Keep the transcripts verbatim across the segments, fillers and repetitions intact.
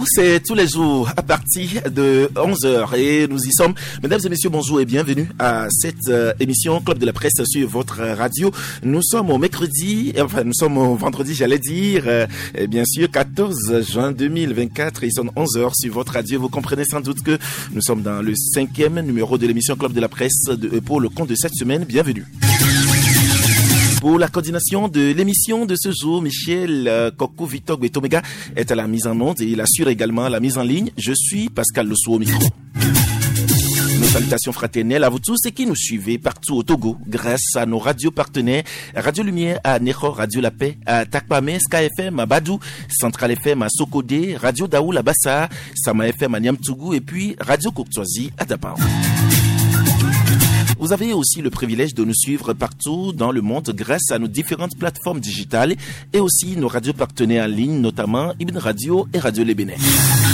Partout, c'est tous les jours à partir de onze heures et nous y sommes. Mesdames et messieurs, bonjour et bienvenue à cette euh, émission Club de la Presse sur votre radio. Nous sommes au mercredi, enfin nous sommes au vendredi, j'allais dire, euh, et bien sûr quatorze juin deux mille vingt-quatre, il sonne onze heures sur votre radio. Vous comprenez sans doute que nous sommes dans le cinquième numéro de l'émission Club de la Presse de, pour le compte de cette semaine. Bienvenue. Pour la coordination de l'émission de ce jour, Michel euh, Kokou Vitog et Tomega est à la mise en onde et il assure également la mise en ligne. Je suis Pascal Losso au micro. Nos salutations fraternelles à vous tous et qui nous suivez partout au Togo grâce à nos radios partenaires Radio Lumière à Néro, Radio La Paix à Takpame, Ska F M à Badou, Central F M à Sokodé, Radio Daoul à Bassa, Sama F M à Niamtougou et puis Radio Kouktoisi à Dapao. Vous avez aussi le privilège de nous suivre partout dans le monde grâce à nos différentes plateformes digitales et aussi nos radios partenaires en ligne, notamment Ibn Radio et Radio Le Bénin.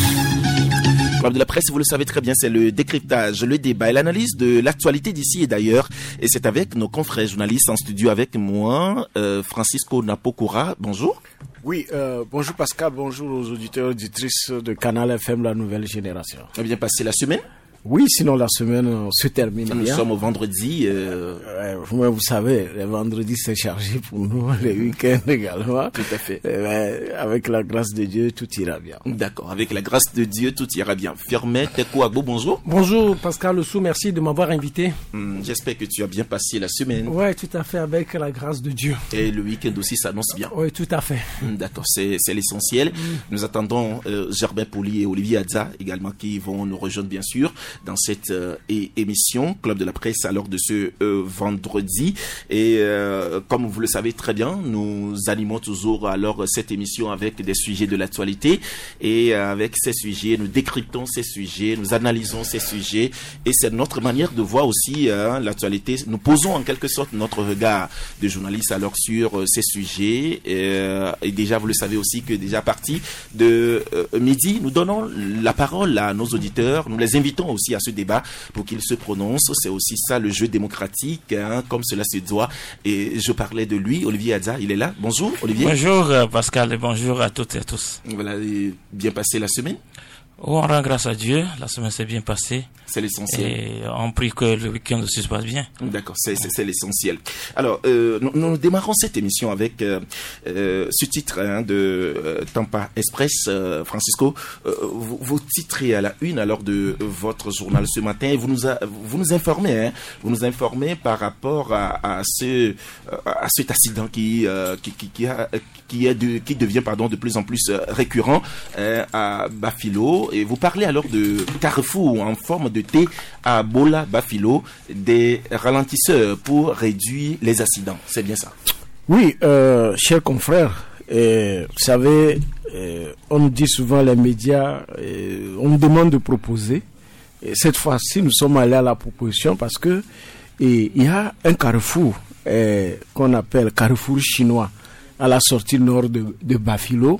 Club de la Presse, vous le savez très bien, c'est le décryptage, le débat et l'analyse de l'actualité d'ici et d'ailleurs. Et c'est avec nos confrères journalistes en studio avec moi, euh, Francisco Napokora. Bonjour. Oui, euh, bonjour Pascal, bonjour aux auditeurs et auditrices de Canal F M, la nouvelle génération. A bien passé la semaine? Oui, sinon la semaine se termine Nous bien. sommes au vendredi. Euh... Euh, vous, vous savez, les vendredis c'est chargé pour nous, les week-ends également. Tout à fait. Euh, avec la grâce de Dieu, tout ira bien. D'accord, avec la grâce de Dieu, tout ira bien. Firmet Tekouagbo, bonjour. Bonjour Pascal Losso, merci de m'avoir invité. Hum, j'espère que tu as bien passé la semaine. Oui, tout à fait, avec la grâce de Dieu. Et le week-end aussi s'annonce bien. Oui, tout à fait. Hum, d'accord, c'est, c'est l'essentiel. Hum. Nous attendons euh, Germain Pouli et Olivier Adza également qui vont nous rejoindre bien sûr dans cette euh, et émission Club de la Presse à l'heure de ce euh, vendredi et euh, comme vous le savez très bien, nous animons toujours alors cette émission avec des sujets de l'actualité et euh, avec ces sujets, nous décryptons ces sujets, nous analysons ces sujets et c'est notre manière de voir aussi euh, l'actualité. Nous posons en quelque sorte notre regard de journaliste alors sur euh, ces sujets et, euh, et déjà vous le savez aussi que déjà à partir de euh, midi, nous donnons la parole à nos auditeurs, nous les invitons aussi à ce débat pour qu'ils se prononcent. C'est aussi ça le jeu démocratique, hein, comme cela se doit. Et je parlais de lui, Olivier Adza, il est là. Bonjour Olivier. Bonjour Pascal et bonjour à toutes et à tous. Voilà, bien passé la semaine. Oh, on rend grâce à Dieu, la semaine s'est bien passée. C'est l'essentiel. Et on prie que le week-end aussi se passe bien. D'accord, c'est, c'est, c'est l'essentiel. Alors, euh, nous, nous démarrons cette émission avec euh, euh, ce titre hein, de euh, Tampa Express, euh, Francisco. Euh, vous, vous titrez à la une alors de votre journal ce matin et vous nous, a, vous nous informez, hein, vous nous informez par rapport à, à, ce, à cet accident qui, euh, qui, qui, qui, a, qui, est de, qui devient pardon, de plus en plus récurrent hein, à Bafilo. Et vous parlez alors de carrefour en forme de T à Bola Bafilo, des ralentisseurs pour réduire les accidents. C'est bien ça? Oui, euh, chers confrères, euh, vous savez, euh, on nous dit souvent les médias, euh, on nous demande de proposer. Et cette fois-ci, nous sommes allés à la proposition parce que il y a un carrefour euh, qu'on appelle carrefour chinois à la sortie nord de, de Bafilo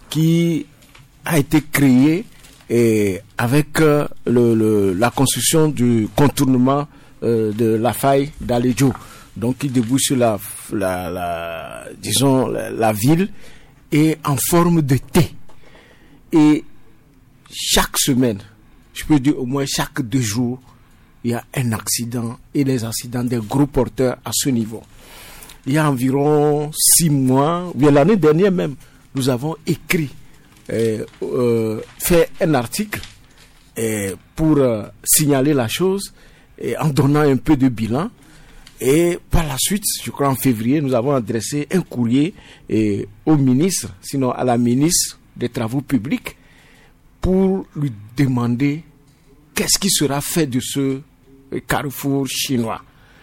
qui a été créé et avec euh, le, le, la construction du contournement euh, de la faille d'Aledjo, donc qui débouche sur la, la, la disons la, la ville et en forme de T. Et chaque semaine, je peux dire au moins chaque deux jours, il y a un accident et les accidents des gros porteurs à ce niveau. Il y a environ six mois, ou bien l'année dernière même, nous avons écrit Euh, euh, fait un article euh, pour euh, signaler la chose et en donnant un peu de bilan et par la suite, je crois en février, nous avons adressé un courrier euh, au ministre, sinon à la ministre des Travaux publics pour lui demander qu'est-ce qui sera fait de ce euh, carrefour chinois.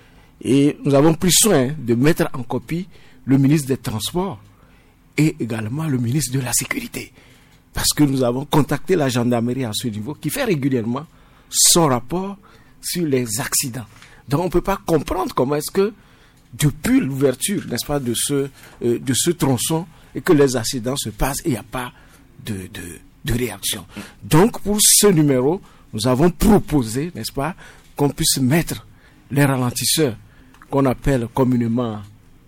Et nous avons pris soin de mettre en copie le ministre des Transports et également le ministre de la Sécurité. Parce que nous avons contacté la gendarmerie à ce niveau, qui fait régulièrement son rapport sur les accidents. Donc on ne peut pas comprendre comment est-ce que, depuis l'ouverture, n'est-ce pas, de ce, euh, de ce tronçon, et que les accidents se passent et il n'y a pas de, de, de réaction. Donc pour ce numéro, nous avons proposé, n'est-ce pas, qu'on puisse mettre les ralentisseurs, qu'on appelle communément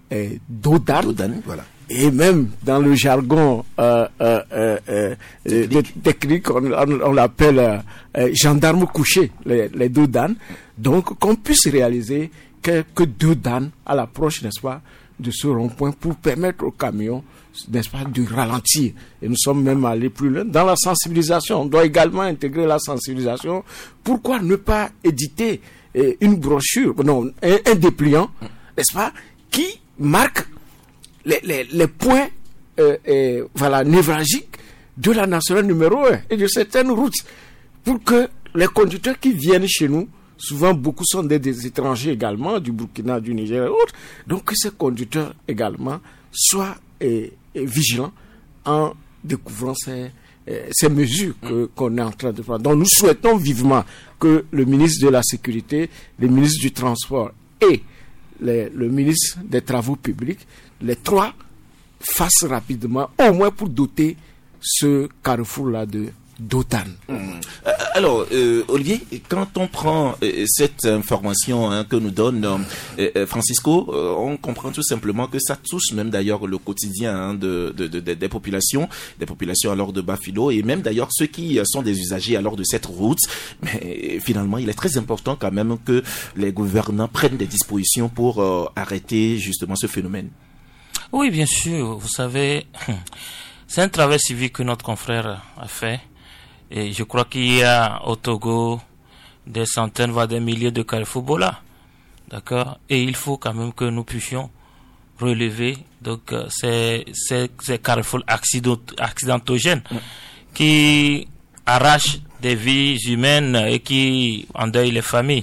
eh, dos d'âne. Dos d'âne, voilà. Et même dans le jargon euh, euh, euh, euh, technique, technique on, on, on l'appelle euh, euh, gendarme couché, les, les dos d'âne. Donc qu'on puisse réaliser quelques dos d'âne à l'approche, n'est-ce pas, de ce rond-point pour permettre aux camions, n'est-ce pas, de ralentir. Et nous sommes même allés plus loin dans la sensibilisation. On doit également intégrer la sensibilisation. Pourquoi ne pas éditer eh, une brochure, non, un, un dépliant, n'est-ce pas, qui marque les, les, les points euh, euh, voilà, névralgiques de la nationale numéro un et de certaines routes, pour que les conducteurs qui viennent chez nous, souvent beaucoup sont des, des étrangers également, du Burkina, du Niger et autres, donc que ces conducteurs également soient euh, euh, vigilants en découvrant ces, euh, ces mesures que, qu'on est en train de prendre. Donc nous souhaitons vivement que le ministre de la Sécurité, le ministre du Transport et les, le ministre des Travaux Publics, les trois fassent rapidement, au moins pour doter ce carrefour-là de d'Otane. Mmh. Alors, euh, Olivier, quand on prend euh, cette information hein, que nous donne euh, Francisco, euh, on comprend tout simplement que ça touche même d'ailleurs le quotidien hein, de, de, de, de, des populations, des populations alors de Bafilo, et même d'ailleurs ceux qui sont des usagers alors de cette route. Mais finalement, il est très important quand même que les gouvernants prennent des dispositions pour euh, arrêter justement ce phénomène. Oui, bien sûr. Vous savez, c'est un travail civique que notre confrère a fait. Et je crois qu'il y a au Togo des centaines, voire des milliers de carrefours Bola. D'accord? Et il faut quand même que nous puissions relever donc euh, ces, ces, ces carrefours accident, accidentogènes mmh. qui arrachent des vies humaines et qui endeuillent les familles.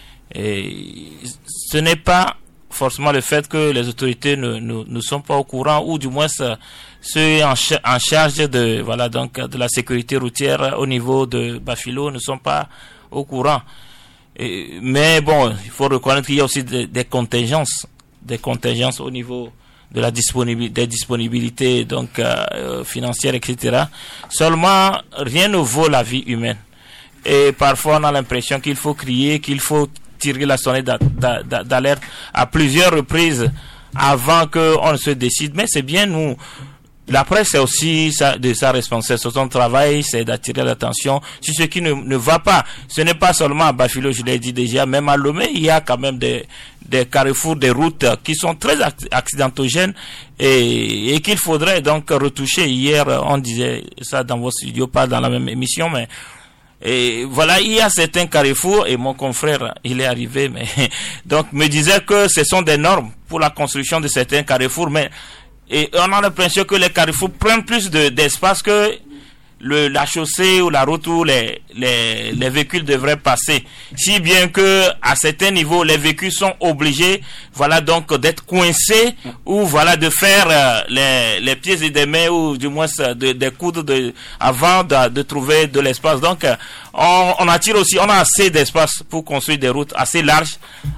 Et ce n'est pas forcément le fait que les autorités ne, ne, ne sont pas au courant, ou du moins ceux en, ch- en charge de voilà donc de la sécurité routière au niveau de Bafilo ne sont pas au courant. Et, mais bon, il faut reconnaître qu'il y a aussi des, des contingences, des contingences au niveau de la disponibilité, des disponibilités donc euh, financières, et cetera. Seulement, rien ne vaut la vie humaine. Et parfois, on a l'impression qu'il faut crier, qu'il faut tirer la sonnette d'alerte à plusieurs reprises avant qu'on ne se décide. Mais c'est bien, nous, la presse c'est aussi sa, de sa responsabilité. Son travail, c'est d'attirer l'attention sur ce qui ne, ne va pas. Ce n'est pas seulement à Bafilo, je l'ai dit déjà, même à Lomé, il y a quand même des, des carrefours, des routes qui sont très accidentogènes et, et qu'il faudrait donc retoucher. Hier, on disait ça dans vos studios, pas dans la même émission, mais et voilà, il y a certains carrefours, et mon confrère, il est arrivé, mais donc me disait que ce sont des normes pour la construction de certains carrefours, mais et on a l'impression que les carrefours prennent plus de, d'espace que le, la chaussée ou la route où les, les, les véhicules devraient passer. Si bien que, à certains niveaux, les véhicules sont obligés, voilà, donc, d'être coincés, ou voilà, de faire euh, les, les pieds et des mains, ou du moins, de, des coudes de, avant de, de trouver de l'espace. Donc, euh, on, on attire aussi, on a assez d'espace pour construire des routes assez larges,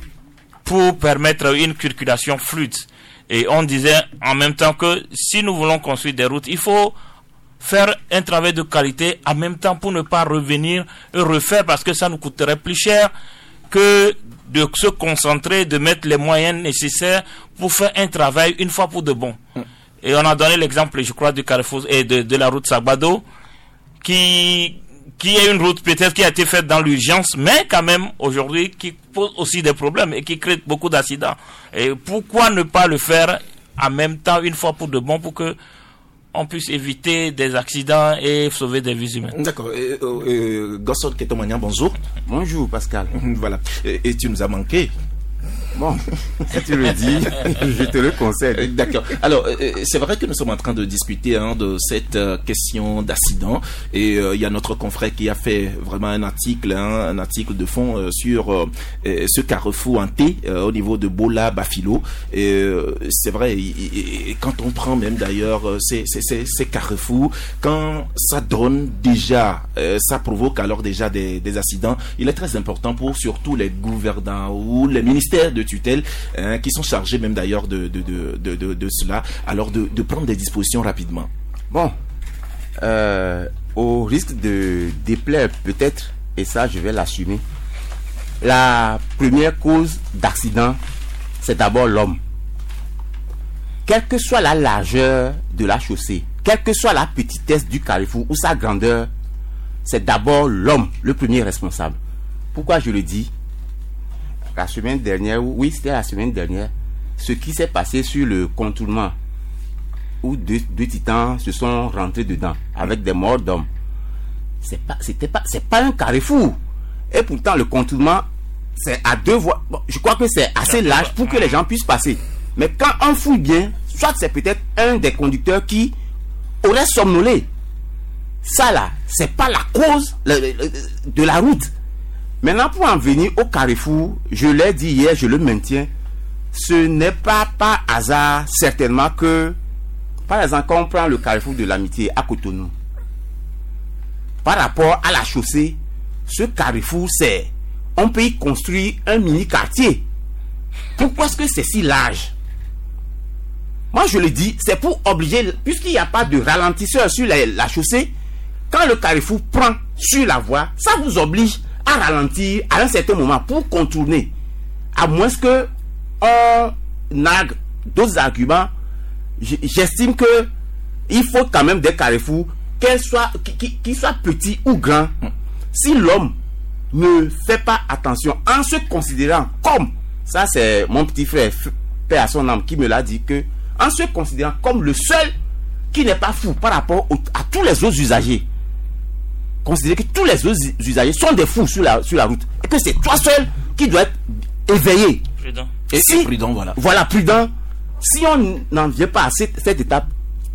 pour permettre une circulation fluide. Et on disait, en même temps que, si nous voulons construire des routes, il faut faire un travail de qualité en même temps pour ne pas revenir et refaire, parce que ça nous coûterait plus cher que de se concentrer, de mettre les moyens nécessaires pour faire un travail une fois pour de bon. Mm. Et on a donné l'exemple, je crois, du carrefour et de, de la route Sagbado, qui, qui est une route peut-être qui a été faite dans l'urgence, mais quand même aujourd'hui qui pose aussi des problèmes et qui crée beaucoup d'accidents. Et pourquoi ne pas le faire en même temps une fois pour de bon, pour que on puisse éviter des accidents et sauver des vies humaines. D'accord. Euh, euh, Gosson Ketomania, bonjour. Bonjour Pascal. Voilà. Et, et tu nous as manqué. Bon, si tu le dis, je te le concède. D'accord. Alors, euh, c'est vrai que nous sommes en train de discuter hein, de cette euh, question d'accident. Et il euh, y a notre confrère qui a fait vraiment un article, hein, un article de fond euh, sur euh, ce carrefour en T euh, au niveau de Bola, Bafilo. Et euh, c'est vrai, et, et, et quand on prend même d'ailleurs euh, ces, ces, ces, ces carrefours, quand ça donne déjà, euh, ça provoque alors déjà des, des accidents, il est très important pour surtout les gouvernants ou les ministères de tutelle hein, qui sont chargés même d'ailleurs de, de, de, de, de, de cela, alors de, de prendre des dispositions rapidement. Bon, euh, au risque de déplaire peut-être, et ça je vais l'assumer, la première cause d'accident, c'est d'abord l'homme. quelle que soit la largeur de la chaussée, quelle que soit la petitesse du carrefour ou sa grandeur, c'est d'abord l'homme le premier responsable. Pourquoi je le dis? La semaine dernière, oui, c'était la semaine dernière, ce qui s'est passé sur le contournement, où deux, deux titans se sont rentrés dedans, avec des morts d'hommes. C'est pas, c'était pas, c'est pas un carrefour. Et pourtant, le contournement, c'est à deux voies. Bon, je crois que c'est assez large pour que les gens puissent passer. Mais quand on fouille bien, soit c'est peut-être un des conducteurs qui aurait somnolé. Ça là, c'est pas la cause de la route. Maintenant, pour en venir au carrefour, je l'ai dit hier, je le maintiens, ce n'est pas par hasard, certainement, que, par exemple, quand on prend le carrefour de l'Amitié à Cotonou, par rapport à la chaussée, ce carrefour, c'est, on peut y construire un mini-quartier. Pourquoi est-ce que c'est si large? Moi, je le dis, c'est pour obliger, puisqu'il n'y a pas de ralentisseur sur la, la chaussée, quand le carrefour prend sur la voie, ça vous oblige à ralentir à un certain moment pour contourner. À moins que on a d'autres arguments, j'estime que il faut quand même des carrefours, qu'ils soient, qu'ils, qu'ils soient petits ou grands. Si l'homme ne fait pas attention en se considérant comme, ça c'est mon petit frère, père à son âme, qui me l'a dit, que en se considérant comme le seul qui n'est pas fou par rapport au, à tous les autres usagers, considérer que tous les autres usagers sont des fous sur la, sur la route et que c'est toi seul qui dois être éveillé. Prudent. Et si, prudent, voilà. Voilà, prudent. Si on n'en vient pas à cette, cette étape,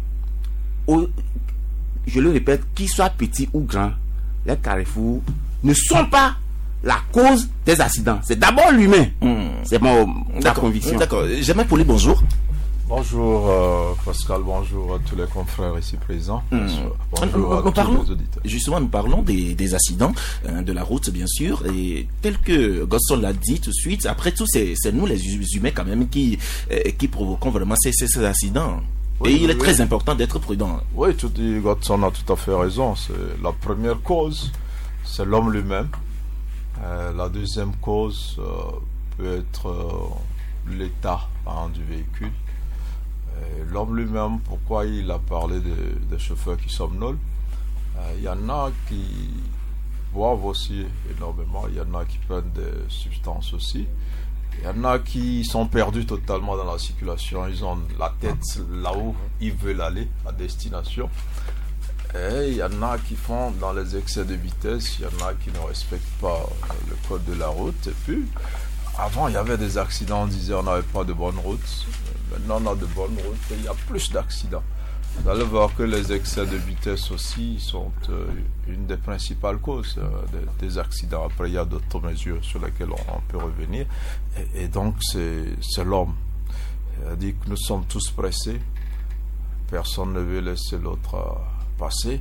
au, je le répète, qu'il soit petit ou grand, les carrefours ne sont pas la cause des accidents. C'est d'abord l'humain. Mmh. C'est mon, ma conviction. D'accord. J'aimerais pour les bonjour. Bonjour euh, Pascal, bonjour à tous les confrères ici présents. Mmh. Bonjour à nous tous parlons, les auditeurs. Justement, nous parlons des, des accidents hein, de la route, bien sûr. Et tel que Godson l'a dit tout de suite, après tout, c'est, c'est nous les humains quand même qui, euh, qui provoquons vraiment ces, ces, ces accidents. Oui, et il oui, est oui. très important d'être prudent. Oui, tout, Godson a tout à fait raison. C'est la première cause, c'est l'homme lui-même. Euh, la deuxième cause euh, peut être euh, l'état hein, du véhicule. L'homme lui-même, pourquoi il a parlé de, des chauffeurs qui somnolent? Il euh, y en a qui boivent aussi énormément, il y en a qui prennent des substances aussi, il y en a qui sont perdus totalement dans la circulation, ils ont la tête là où ils veulent aller, à destination. Et il y en a qui font dans les excès de vitesse, il y en a qui ne respectent pas le code de la route. Et puis, avant il y avait des accidents, on disait on n'avait pas de bonne route. Maintenant, on a de bonnes routes et il y a plus d'accidents. Vous allez voir que les excès de vitesse aussi sont euh, une des principales causes euh, des, des accidents. Après, il y a d'autres mesures sur lesquelles on, on peut revenir. Et, et donc, c'est, c'est l'homme. Il a dit que nous sommes tous pressés. Personne ne veut laisser l'autre euh, passer.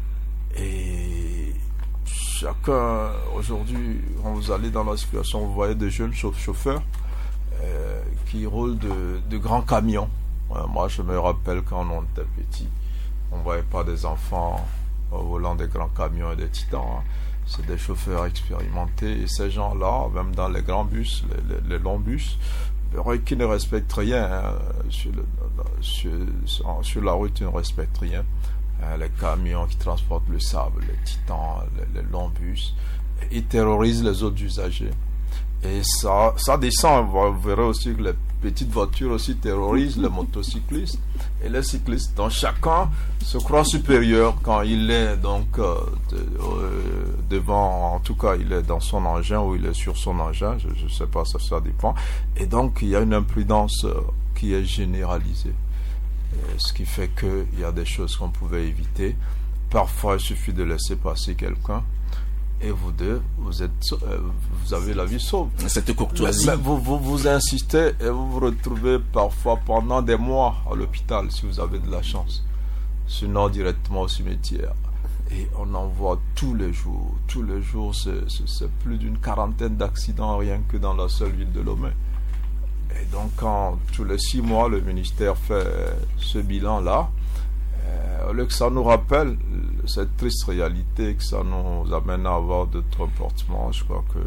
Et chacun, aujourd'hui, quand vous allez dans la situation, vous voyez des jeunes chauffeurs Euh, qui roulent de, de grands camions. Euh, moi, je me rappelle quand on était petit, on ne voyait pas des enfants au volant des grands camions et des titans. Hein. C'est des chauffeurs expérimentés. Et ces gens-là, même dans les grands bus, les, les, les longs bus, qui ne respectent rien. Hein. Sur, le, sur, sur la route, ils ne respectent rien. Hein, les camions qui transportent le sable, les titans, les, les longs bus, ils terrorisent les autres usagers. Et ça, ça descend. Vous verrez aussi que les petites voitures aussi terrorisent les motocyclistes et les cyclistes. Donc chacun se croit supérieur quand il est donc euh, de, euh, devant, en tout cas il est dans son engin ou il est sur son engin, je ne sais pas, ça, ça dépend. Et donc il y a une imprudence euh, qui est généralisée. Et ce qui fait qu'il y a des choses qu'on pouvait éviter. Parfois il suffit de laisser passer quelqu'un. Et vous deux, vous êtes, euh, vous avez la vie sauve. Cette courtoisie. Mais vous, vous, vous insistez et vous vous retrouvez parfois pendant des mois à l'hôpital si vous avez de la chance. Sinon directement au cimetière. Et on en voit tous les jours. Tous les jours, c'est, c'est, c'est plus d'une quarantaine d'accidents rien que dans la seule ville de Lomé. Et donc, quand tous les six mois, le ministère fait ce bilan-là, au lieu que ça nous rappelle cette triste réalité, que ça nous amène à avoir d'autres comportements, je crois que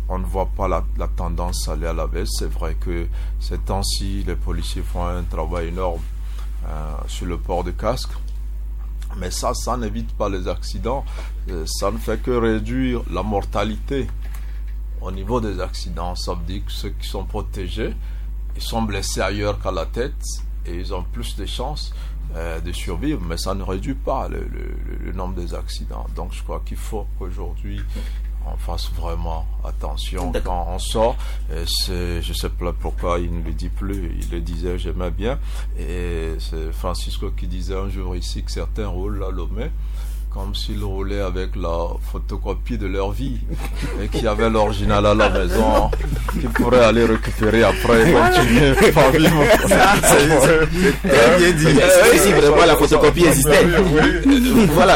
on ne voit pas la, la tendance aller à la baisse. C'est vrai que ces temps-ci, les policiers font un travail énorme euh, sur le port de casque. Mais ça, ça n'évite pas les accidents. Euh, ça ne fait que réduire la mortalité au niveau des accidents. Ça veut dire que ceux qui sont protégés, ils sont blessés ailleurs qu'à la tête et ils ont plus de chances euh, de survivre. Mais ça ne réduit pas le, le, le nombre des accidents. Donc je crois qu'il faut qu'aujourd'hui on fasse vraiment attention. D'accord. Quand on sort. Et c'est, je ne sais pas pourquoi il ne le dit plus, il le disait, j'aimais bien. Et c'est Francisco qui disait un jour ici que certains roulent à Lomé comme s'ils roulaient avec la photocopie de leur vie et qu'il y avait l'original à la maison qu'ils pourraient aller récupérer après et continuer par vivre. Ça, c'est, c'est très bien dit. Euh, si vraiment la photocopie existait. Voilà,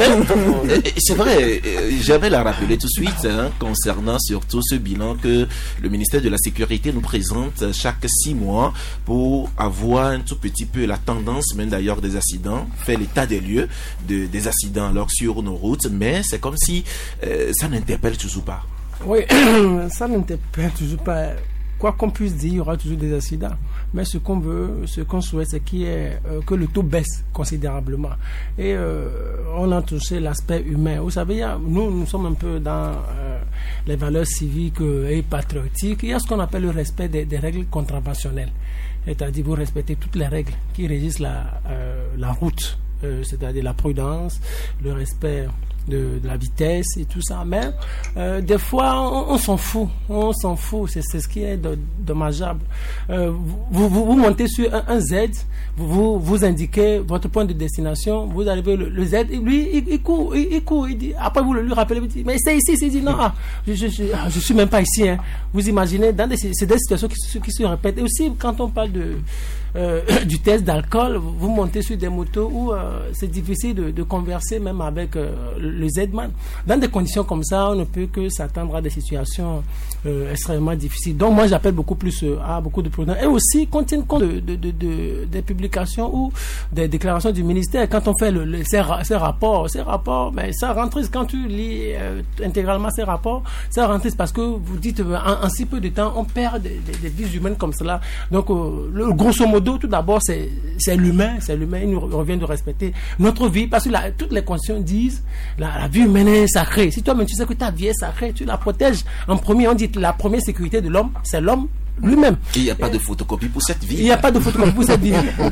c'est vrai, j'aimerais la rappeler tout de suite hein, concernant surtout ce bilan que le ministère de la Sécurité nous présente chaque six mois pour avoir un tout petit peu la tendance, même d'ailleurs des accidents, faire l'état des lieux de, des accidents alors sur nos routes, mais c'est comme si euh, ça n'interpelle toujours pas. Oui, ça n'interpelle toujours pas. Quoi qu'on puisse dire, il y aura toujours des accidents. Mais ce qu'on veut, ce qu'on souhaite, c'est qu'il y ait, euh, que le taux baisse considérablement. Et euh, on a touché l'aspect humain. Vous savez, il y a, nous, nous sommes un peu dans euh, les valeurs civiques et patriotiques. Il y a ce qu'on appelle le respect des, des règles contraventionnelles. C'est-à-dire, vous respectez toutes les règles qui régissent la, euh, la route. Euh, c'est-à-dire la prudence, le respect de, de la vitesse et tout ça. Mais euh, des fois, on, on s'en fout. On s'en fout. C'est, c'est ce qui est de, dommageable. Euh, vous, vous, vous montez sur un, un Z, vous, vous vous indiquez votre point de destination, vous arrivez le, le Z, lui, il, il court, il, il court, il dit, après vous le lui rappelez, vous dites, mais c'est ici, c'est dit, non, ah, je, je, je, je suis même pas ici. Hein. Vous imaginez, dans des, c'est des situations qui, qui se répètent. Et aussi, quand on parle de Euh, du test d'alcool, vous montez sur des motos où euh, c'est difficile de, de converser même avec euh, le Z-Man. Dans des conditions comme ça, on ne peut que s'attendre à des situations euh, extrêmement difficiles. Donc moi j'appelle beaucoup plus euh, à beaucoup de prudence. Et aussi qu'on tienne compte de, de, de, de, des publications ou des déclarations du ministère. Quand on fait le, le, ces, ces rapports, ces rapports, mais ça rentre quand tu lis euh, intégralement ces rapports, ça rentre parce que vous dites euh, en, en si peu de temps, on perd des, des, des vies humaines comme cela. Donc euh, le grosso modo, tout d'abord, c'est, c'est l'humain, c'est l'humain. Il nous revient de respecter notre vie, parce que la, toutes les constitutions disent la, la vie humaine est sacrée. Si toi-même tu sais que ta vie est sacrée, tu la protèges. En premier, on dit que la première sécurité de l'homme, c'est l'homme lui-même. Il n'y a pas de photocopie pour cette vie. Il n'y a pas de photocopie pour cette vie.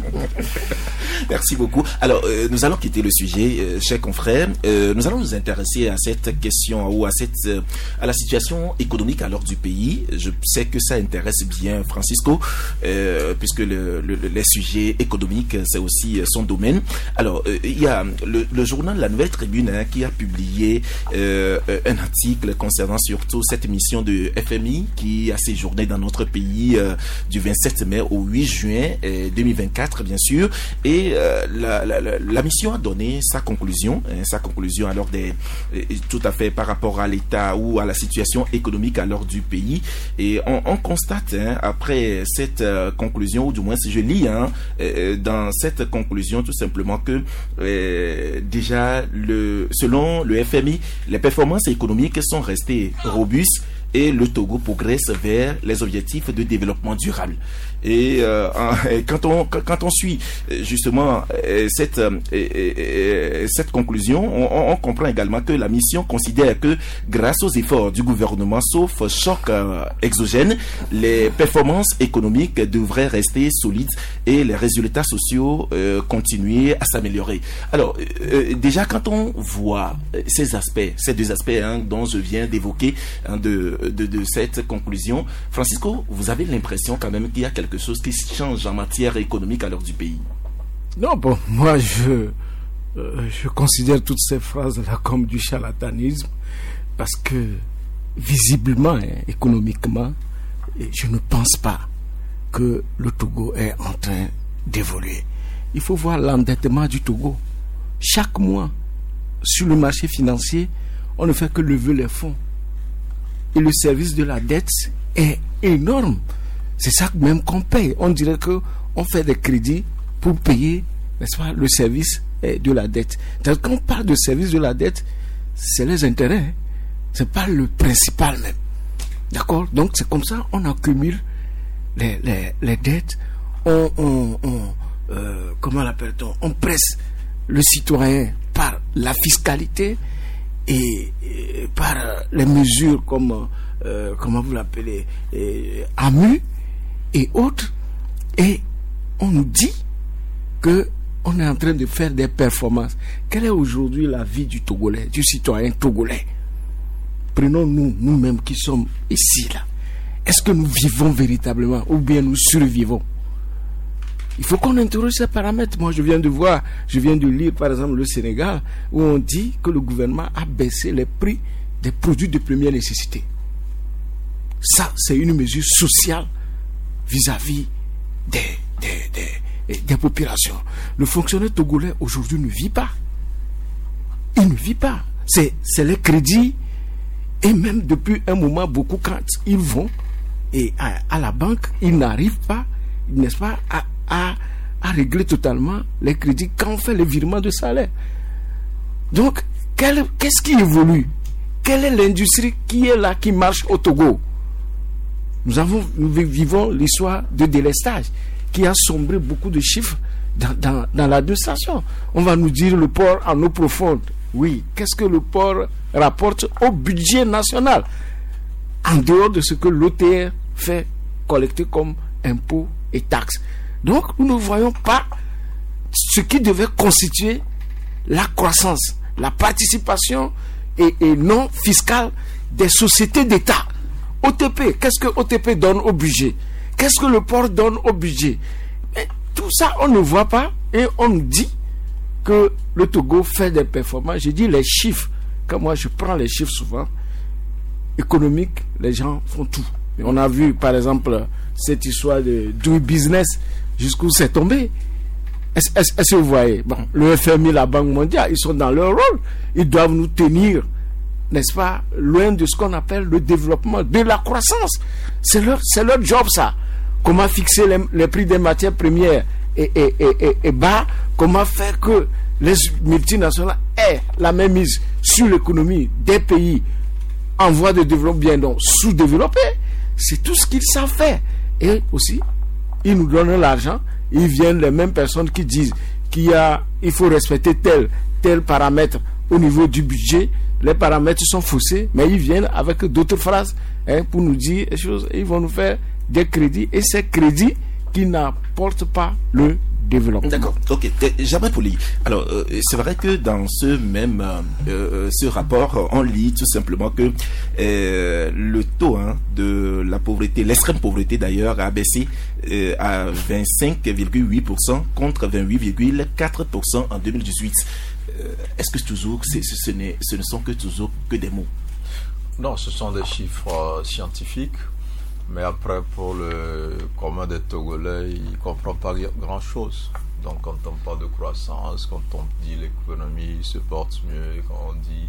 Merci beaucoup. Alors, euh, nous allons quitter le sujet, euh, chers confrères. Euh, nous allons nous intéresser à cette question ou à cette euh, à la situation économique alors du pays. Je sais que ça intéresse bien Francisco, euh, puisque le, le, les sujets économiques, c'est aussi euh, son domaine. Alors, euh, il y a le, le journal La Nouvelle Tribune hein, qui a publié euh, un article concernant surtout cette mission de F M I qui a séjourné dans notre pays euh, du vingt-sept mai au huit juin euh, deux mille vingt-quatre, bien sûr. Et euh, la, la, la, la mission a donné sa conclusion, hein, sa conclusion alors des, euh, tout à fait par rapport à l'état ou à la situation économique alors du pays. Et on, on constate hein, après cette euh, conclusion, ou du moins si je lis hein, euh, dans cette conclusion tout simplement que euh, déjà le, selon le F M I, les performances économiques sont restées robustes et le Togo progresse vers les objectifs de développement durable. Et euh, quand on quand on suit justement cette cette conclusion, on, on comprend également que la mission considère que grâce aux efforts du gouvernement, sauf choc euh, exogène, les performances économiques devraient rester solides et les résultats sociaux euh, continuer à s'améliorer. Alors euh, déjà quand on voit ces aspects, ces deux aspects hein, dont je viens d'évoquer hein, de, de de cette conclusion, Francisco, vous avez l'impression quand même qu'il y a quelque chose qui change en matière économique à l'heure du pays? Non, bon, moi je euh, je considère toutes ces phrases-là comme du charlatanisme parce que visiblement, hein, économiquement, je ne pense pas que le Togo est en train d'évoluer. Il faut voir l'endettement du Togo. Chaque mois, sur le marché financier, on ne fait que lever les fonds. Et le service de la dette est énorme. C'est ça même qu'on paye. On dirait qu'on fait des crédits pour payer, n'est-ce pas, le service de la dette. Donc, quand on parle de service de la dette, c'est les intérêts. Hein. C'est pas le principal même. D'accord? Donc c'est comme ça, on accumule les, les, les dettes, on, on, on euh, comment l'appelle-t-on? On presse le citoyen par la fiscalité et, et par les mesures comme, euh, comment vous l'appelez, euh, A M U et autres, et on nous dit que on est en train de faire des performances. Quelle est aujourd'hui la vie du Togolais, du citoyen togolais? Prenons-nous, nous-mêmes qui sommes ici, là. Est-ce que nous vivons véritablement ou bien nous survivons? Il faut qu'on interroge ces paramètres. Moi, je viens de voir, je viens de lire, par exemple, le Sénégal, où on dit que le gouvernement a baissé les prix des produits de première nécessité. Ça, c'est une mesure sociale vis-à-vis des, des, des, des populations. Le fonctionnaire togolais aujourd'hui ne vit pas. Il ne vit pas. C'est, c'est les crédits. Et même depuis un moment, beaucoup, quand ils vont et à, à la banque, ils n'arrivent pas, n'est-ce pas, à, à, à régler totalement les crédits quand on fait les virements de salaire. Donc, quel, qu'est-ce qui évolue? Quelle est l'industrie qui est là, qui marche au Togo? Nous, avons, nous vivons l'histoire de délestage qui a sombré beaucoup de chiffres dans, dans, dans l'administration. On va nous dire le port en eau profonde. Oui, qu'est-ce que le port rapporte au budget national en dehors de ce que l'O T R fait collecter comme impôts et taxes? Donc, nous ne voyons pas ce qui devait constituer la croissance, la participation et, et non fiscale des sociétés d'État. O T P, qu'est-ce que O T P donne au budget? Qu'est-ce que le port donne au budget? Mais tout ça, on ne voit pas et on nous dit que le Togo fait des performances. Je dis les chiffres. Quand moi je prends les chiffres souvent, économiques, les gens font tout. Et on a vu par exemple cette histoire de do business, jusqu'où c'est tombé. Est-ce, est-ce, est-ce que vous voyez? Bon, le F M I, la Banque mondiale, ils sont dans leur rôle. Ils doivent nous tenir, n'est-ce pas, loin de ce qu'on appelle le développement, de la croissance. C'est leur, c'est leur job, ça. Comment fixer les, les prix des matières premières et, et, et, et, et bas? Comment faire que les multinationales aient la même mise sur l'économie des pays en voie de développement, bien donc sous-développés? C'est tout ce qu'ils savent faire. Et aussi, ils nous donnent l'argent. Ils viennent, les mêmes personnes qui disent qu'il y a, il faut respecter tel, tel paramètre au niveau du budget. Les paramètres sont faussés, mais ils viennent avec d'autres phrases, hein, pour nous dire des choses. Ils vont nous faire des crédits, et ces crédits qui n'apportent pas le développement. D'accord, ok. J'aimerais Poli. Alors, euh, c'est vrai que dans ce même euh, ce rapport, on lit tout simplement que euh, le taux hein, de la pauvreté, l'extrême pauvreté d'ailleurs, a baissé euh, à vingt-cinq virgule huit pour cent contre vingt-huit virgule quatre pour cent en deux mille dix-huit. Euh, est-ce que toujours, c'est, ce, n'est, ce ne sont que toujours que des mots? Non, ce sont des chiffres euh, scientifiques. Mais après, pour le commun des Togolais, il ne comprend pas grand-chose. Donc, quand on parle de croissance, quand on dit l'économie se porte mieux, quand on dit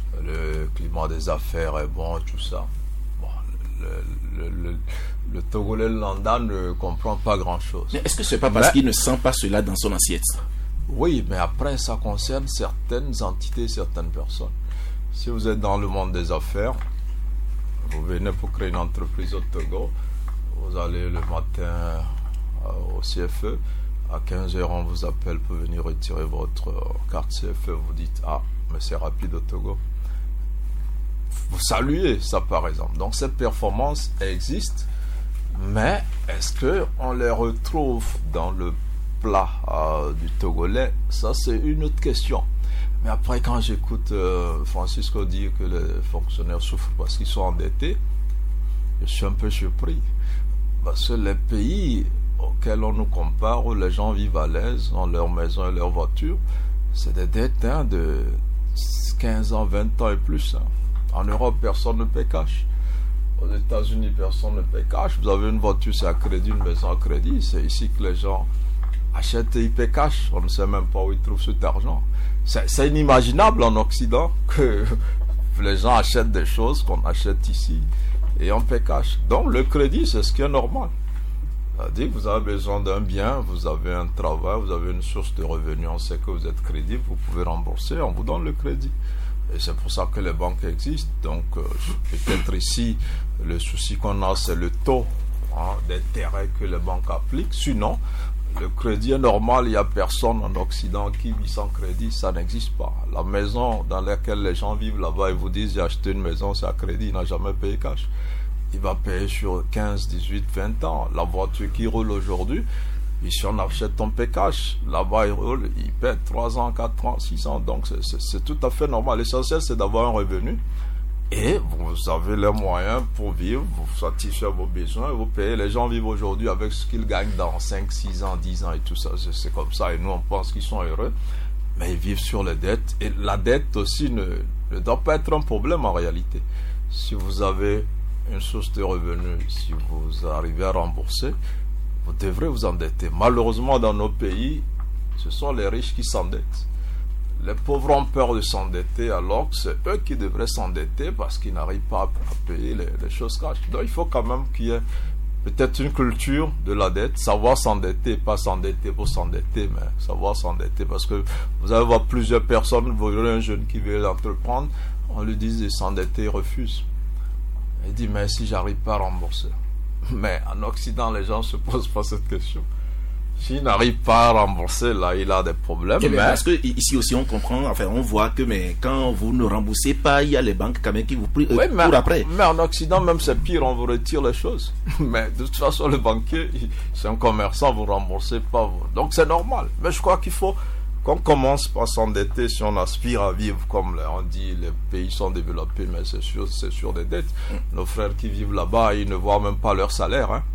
le climat des affaires est bon, tout ça, bon, le, le, le, le Togolais lambda ne comprend pas grand-chose. Mais est-ce que ce n'est pas parce mais, qu'il ne sent pas cela dans son assiette? Oui, mais après, ça concerne certaines entités, certaines personnes. Si vous êtes dans le monde des affaires, vous venez pour créer une entreprise au Togo, vous allez le matin au C F E, à quinze heures on vous appelle pour venir retirer votre carte C F E, vous dites ah mais c'est rapide au Togo, vous saluez ça par exemple. Donc cette performance existe, mais est-ce qu'on les retrouve dans le plat euh, du Togolais? Ça c'est une autre question. Mais après, quand j'écoute euh, Francisco dire que les fonctionnaires souffrent parce qu'ils sont endettés, je suis un peu surpris. Parce que les pays auxquels on nous compare, où les gens vivent à l'aise dans leur maison et leur voiture, c'est des dettes hein, de quinze ans, vingt ans et plus. Hein. En Europe, personne ne paie cash. Aux États-Unis, personne ne paie cash. Vous avez une voiture, c'est à crédit, une maison à crédit. C'est ici que les gens achètent et ils paient cash. On ne sait même pas où ils trouvent cet argent. C'est, c'est inimaginable en Occident que les gens achètent des choses qu'on achète ici et on paie cash. Donc le crédit, c'est ce qui est normal. C'est-à-dire que vous avez besoin d'un bien, vous avez un travail, vous avez une source de revenus, on sait que vous êtes crédible, vous pouvez rembourser, on vous donne le crédit. Et c'est pour ça que les banques existent. Donc, euh, peut-être ici, le souci qu'on a, c'est le taux hein, d'intérêt que les banques appliquent. Sinon, le crédit est normal. Il n'y a personne en Occident qui vit sans crédit. Ça n'existe pas. La maison dans laquelle les gens vivent là-bas, ils vous disent, j'ai acheté une maison, c'est à crédit, il n'a jamais payé cash. Il va payer sur quinze, dix-huit, vingt ans. La voiture qui roule aujourd'hui, ici on achète en pay cash. Là-bas, il roule, il paie trois ans, quatre ans, six ans. Donc c'est, c'est, c'est tout à fait normal. L'essentiel, c'est d'avoir un revenu. Et vous avez les moyens pour vivre, vous satisfaire vos besoins, vous payez. Les gens vivent aujourd'hui avec ce qu'ils gagnent dans cinq, six ans, dix ans et tout ça. C'est, c'est comme ça. Et nous, on pense qu'ils sont heureux. Mais ils vivent sur les dettes. Et la dette aussi ne, ne doit pas être un problème en réalité. Si vous avez une source de revenus, si vous arrivez à rembourser, vous devrez vous endetter. Malheureusement, dans nos pays, ce sont les riches qui s'endettent. Les pauvres ont peur de s'endetter alors que c'est eux qui devraient s'endetter parce qu'ils n'arrivent pas à payer les, les choses cash. Donc il faut quand même qu'il y ait peut-être une culture de la dette, savoir s'endetter, pas s'endetter pour s'endetter, mais savoir s'endetter parce que vous allez voir plusieurs personnes, vous verrez un jeune qui veut l'entreprendre, on lui dit de s'endetter, il refuse. Il dit mais si j'arrive pas à rembourser. Mais en Occident, les gens ne se posent pas cette question. S'il n'arrive pas à rembourser, là, il a des problèmes. Mais mais... Parce que ici aussi, on comprend, enfin, on voit que mais quand vous ne remboursez pas, il y a les banques quand même qui vous prient euh, oui, mais, pour après. Mais en Occident, même c'est pire, on vous retire les choses. Mais de toute façon, le banquier, c'est un commerçant, vous ne remboursez pas. Vous. Donc c'est normal. Mais je crois qu'il faut qu'on commence par s'endetter si on aspire à vivre comme on dit, les pays sont développés, mais c'est sûr, c'est sur des dettes. Mm. Nos frères qui vivent là-bas, ils ne voient même pas leur salaire. Hein.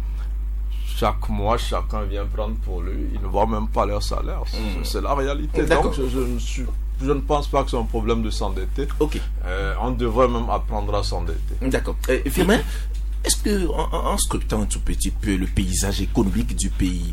Chaque mois, chacun vient prendre pour lui. Ils ne voient même pas leur salaire. C'est, mmh. c'est la réalité. D'accord. Donc, je, je, ne suis, je ne pense pas que c'est un problème de s'endetter. Ok. Euh, on devrait même apprendre à s'endetter. D'accord. Euh, Firmin, est-ce que, en, en scrutant un tout petit peu le paysage économique du pays,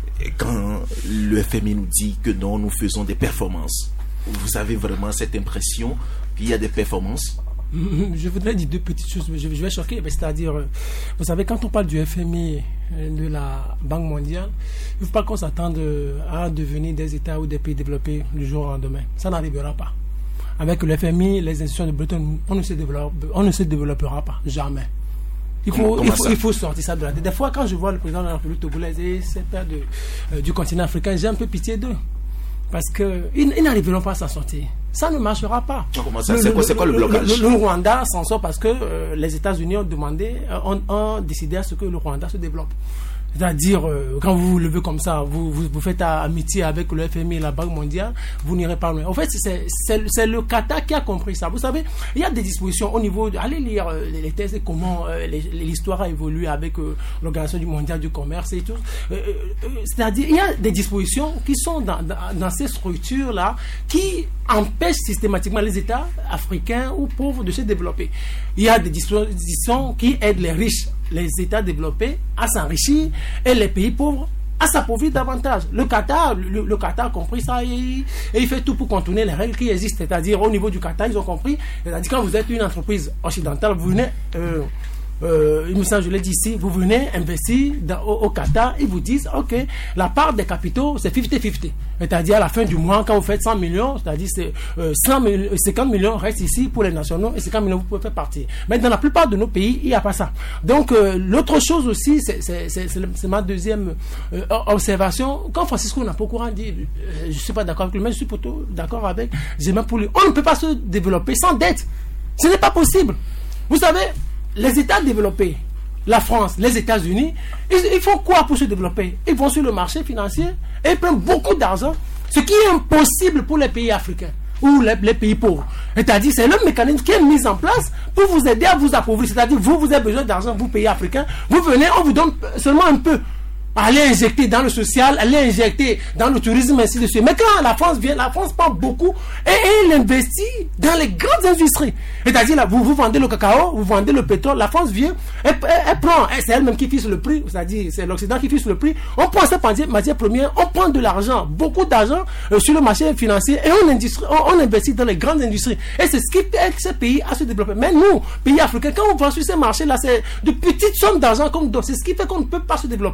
quand le F M I nous dit que non, nous faisons des performances, vous avez vraiment cette impression qu'il y a des performances? Je voudrais dire deux petites choses, je vais choquer, c'est-à-dire, vous savez, quand on parle du F M I, de la Banque mondiale, il ne faut pas qu'on s'attende à devenir des États ou des pays développés du jour au lendemain. Ça n'arrivera pas. Avec le F M I, les institutions de Bretton Woods, on ne se développe, on ne se développera pas, jamais. Il faut, il, faut, il faut sortir ça de la tête. Des fois, quand je vois le président de la République togolaise et ces pères de, euh, du continent africain, j'ai un peu pitié d'eux. Parce qu'ils ils n'arriveront pas à s'en sortir. Ça ne marchera pas. Comment ça, c'est, quoi, c'est quoi le blocage? Le, le, le Rwanda s'en sort parce que euh, les États-Unis ont demandé, euh, ont, ont décidé à ce que le Rwanda se développe. C'est-à-dire, euh, quand vous vous levez comme ça, vous, vous, vous faites amitié avec le F M I et la Banque mondiale, vous n'irez pas loin. En fait, c'est, c'est, c'est le Qatar qui a compris ça. Vous savez, il y a des dispositions au niveau de... Allez lire euh, les thèses et comment euh, les, l'histoire a évolué avec euh, l'Organisation mondiale du commerce et tout. Euh, euh, c'est-à-dire, il y a des dispositions qui sont dans, dans, dans ces structures-là qui empêchent systématiquement les États africains ou pauvres de se développer. Il y a des dispositions qui aident les riches, les États développés à s'enrichir et les pays pauvres à s'appauvrir davantage. Le Qatar, le, le Qatar a compris ça et, et il fait tout pour contourner les règles qui existent. C'est-à-dire, au niveau du Qatar, ils ont compris. C'est-à-dire, quand vous êtes une entreprise occidentale, vous venez... Euh, Euh, il me semble, je l'ai dit ici, vous venez investir dans, au, au Qatar, ils vous disent, ok, la part des capitaux, c'est cinquante cinquante. C'est-à-dire, à la fin du mois, quand vous faites cent millions, c'est-à-dire, c'est, euh, cent mille, cinquante millions restent ici pour les nationaux et cinquante millions, vous pouvez faire partir. Mais dans la plupart de nos pays, il n'y a pas ça. Donc, euh, l'autre chose aussi, c'est, c'est, c'est, c'est, c'est ma deuxième euh, observation. Quand Francisco Napocourant dit, euh, je ne suis pas d'accord avec lui, mais je suis plutôt d'accord avec, j'ai même pour lui, on ne peut pas se développer sans dette. Ce n'est pas possible. Vous savez, les États développés, la France, les États-Unis, ils, ils font quoi pour se développer? Ils vont sur le marché financier et ils prennent beaucoup d'argent, ce qui est impossible pour les pays africains ou les, les pays pauvres. C'est-à-dire, c'est le mécanisme qui est mis en place pour vous aider à vous appauvrir. C'est-à-dire, vous, vous avez besoin d'argent, vous, pays africains, vous venez, on vous donne seulement un peu. Allez injecter dans le social, allez injecter dans le tourisme, ainsi de suite. Mais quand la France vient, la France prend beaucoup et, et elle investit dans les grandes industries. C'est-à-dire, là, vous, vous vendez le cacao, vous vendez le pétrole, la France vient, elle, elle, elle prend, elle, c'est elle-même qui fixe le prix, c'est-à-dire, c'est l'Occident qui fixe le prix. On prend cette matière première, on prend de l'argent, beaucoup d'argent euh, sur le marché financier et on, industrie, on, on investit dans les grandes industries. Et c'est ce qui aide ces pays à se développer. Mais nous, pays africains, quand on va sur ces marchés-là, c'est de petites sommes d'argent qu'on donne. C'est ce qui fait qu'on ne peut pas se développer.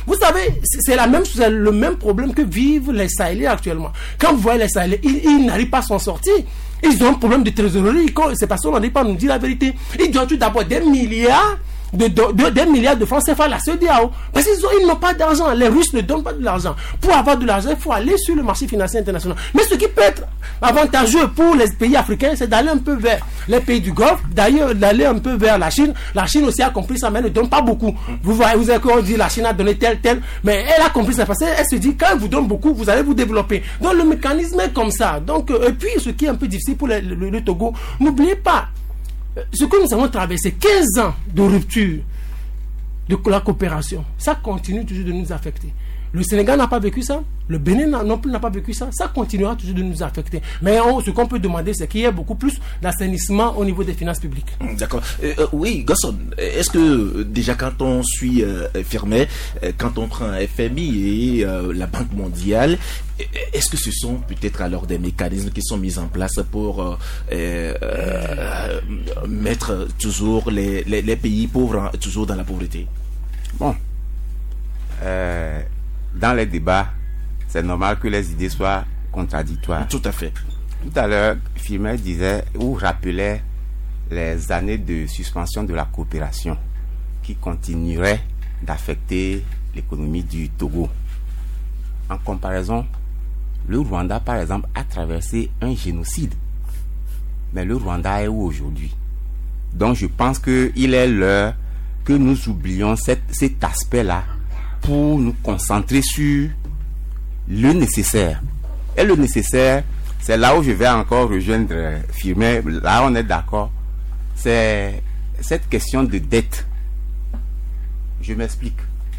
Vous savez, c'est la même, c'est le même problème que vivent les Sahéliens actuellement. Quand vous voyez les Sahéliens, ils, ils n'arrivent pas à s'en sortir. Ils ont un problème de trésorerie. C'est parce qu'on n'arrive pas à nous dire la vérité. Ils doivent tout d'abord des milliards de, de, de, des milliards de francs C F A à la C E D A O. Parce qu'ils ont, ils n'ont pas d'argent. Les Russes ne donnent pas de l'argent. Pour avoir de l'argent, il faut aller sur le marché financier international. Mais ce qui peut être avantageux pour les pays africains, c'est d'aller un peu vers les pays du Golfe, d'ailleurs d'aller un peu vers la Chine. La Chine aussi a compris ça, mais elle ne donne pas beaucoup. Vous voyez, vous avez qu'on dit la Chine a donné tel, tel, mais elle a compris ça parce qu'elle se dit quand elle vous donne beaucoup, vous allez vous développer. Donc le mécanisme est comme ça. Donc, euh, et puis ce qui est un peu difficile pour le, le, le Togo, n'oubliez pas, ce que nous avons traversé, quinze ans de rupture de la coopération, ça continue toujours de nous affecter. Le Sénégal n'a pas vécu ça, le Bénin non plus n'a pas vécu ça, ça continuera toujours de nous affecter. Mais on, ce qu'on peut demander, c'est qu'il y ait beaucoup plus d'assainissement au niveau des finances publiques. D'accord. Euh, euh, oui, Gasson, est-ce que euh, déjà quand on suit euh, Firmin, euh, quand on prend F M I et euh, la Banque mondiale, est-ce que ce sont peut-être alors des mécanismes qui sont mis en place pour euh, euh, euh, mettre toujours les, les, les pays pauvres toujours dans la pauvreté? Bon. Euh, dans les débats, c'est normal que les idées soient contradictoires. Tout à fait. Tout à l'heure, Firmin disait ou rappelait les années de suspension de la coopération qui continueraient d'affecter l'économie du Togo. En comparaison, le Rwanda, par exemple, a traversé un génocide. Mais le Rwanda est où aujourd'hui? Donc je pense qu'il est l'heure que nous oublions cet, cet aspect-là pour nous concentrer sur le nécessaire. Et le nécessaire, c'est là où je vais encore rejoindre Firmin. Là, on est d'accord. C'est cette question de dette. Je m'explique.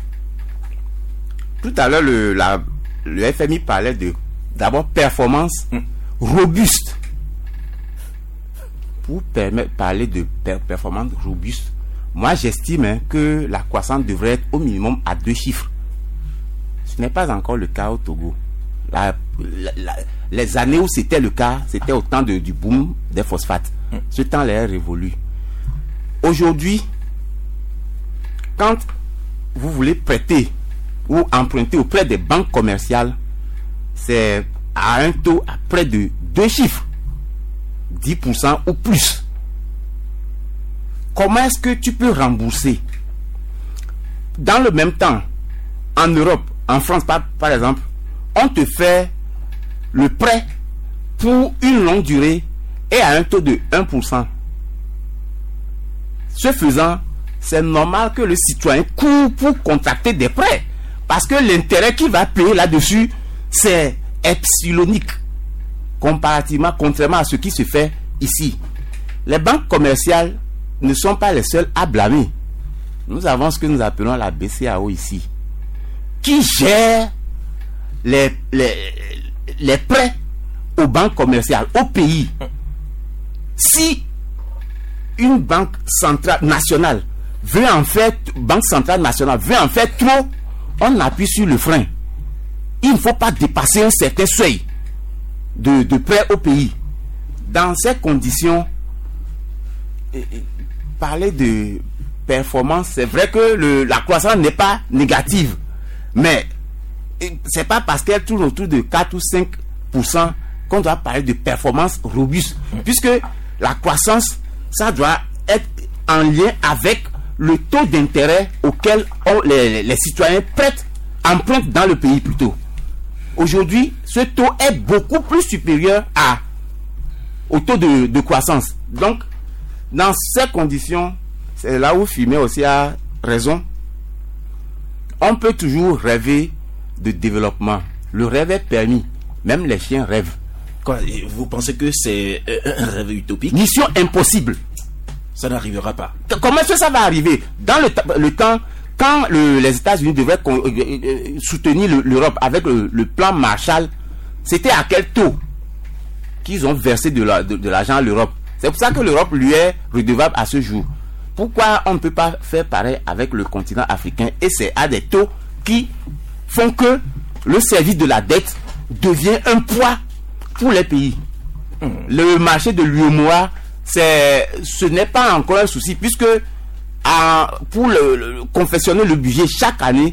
Tout à l'heure, le, la, le F M I parlait de d'abord performance robuste. Pour permettre, parler de per, performance robuste, moi, j'estime hein, que la croissance devrait être au minimum à deux chiffres. Ce n'est pas encore le cas au Togo. La, la, la, les années où c'était le cas, c'était au temps de, du boom des phosphates. Ce temps-là est révolu. Aujourd'hui, quand vous voulez prêter ou emprunter auprès des banques commerciales, c'est à un taux à près de deux chiffres, dix pour cent ou plus. Comment est-ce que tu peux rembourser? Dans le même temps, en Europe, en France par, par exemple, on te fait le prêt pour une longue durée et à un taux de un pour cent. Ce faisant, c'est normal que le citoyen court pour contracter des prêts parce que l'intérêt qu'il va payer là-dessus, c'est epsilonique comparativement, contrairement à ce qui se fait ici. Les banques commerciales ne sont pas les seuls à blâmer. Nous avons ce que nous appelons la B C A O ici, qui gère les, les, les prêts aux banques commerciales, au pays. Si une banque centrale nationale veut en faire, banque centrale nationale veut en faire trop, on appuie sur le frein. Il ne faut pas dépasser un certain seuil de, de prêts au pays. Dans ces conditions, et, et, parler de performance, c'est vrai que le, la croissance n'est pas négative, mais c'est pas parce qu'elle tourne autour de quatre ou cinq pour cent qu'on doit parler de performance robuste, puisque la croissance, ça doit être en lien avec le taux d'intérêt auquel on, les, les citoyens prêtent, empruntent dans le pays plutôt. Aujourd'hui, ce taux est beaucoup plus supérieur à, au taux de, de croissance. Donc, dans ces conditions, c'est là où Firmin aussi a raison. On peut toujours rêver de développement. Le rêve est permis. Même les chiens rêvent. Quoi, vous pensez que c'est un rêve utopique? Mission impossible. Ça n'arrivera pas. Comment est-ce que ça va arriver? Dans le, le temps, quand le, les États-Unis devaient euh, soutenir l'Europe avec le, le plan Marshall, c'était à quel taux qu'ils ont versé de l'argent la, de, de à l'Europe? C'est pour ça que l'Europe lui est redevable à ce jour. Pourquoi on ne peut pas faire pareil avec le continent africain? Et c'est à des taux qui font que le service de la dette devient un poids pour les pays. Mmh. Le marché de l'U E M O A, c'est, ce n'est pas encore un souci, puisque à, pour le, le, confectionner le budget chaque année,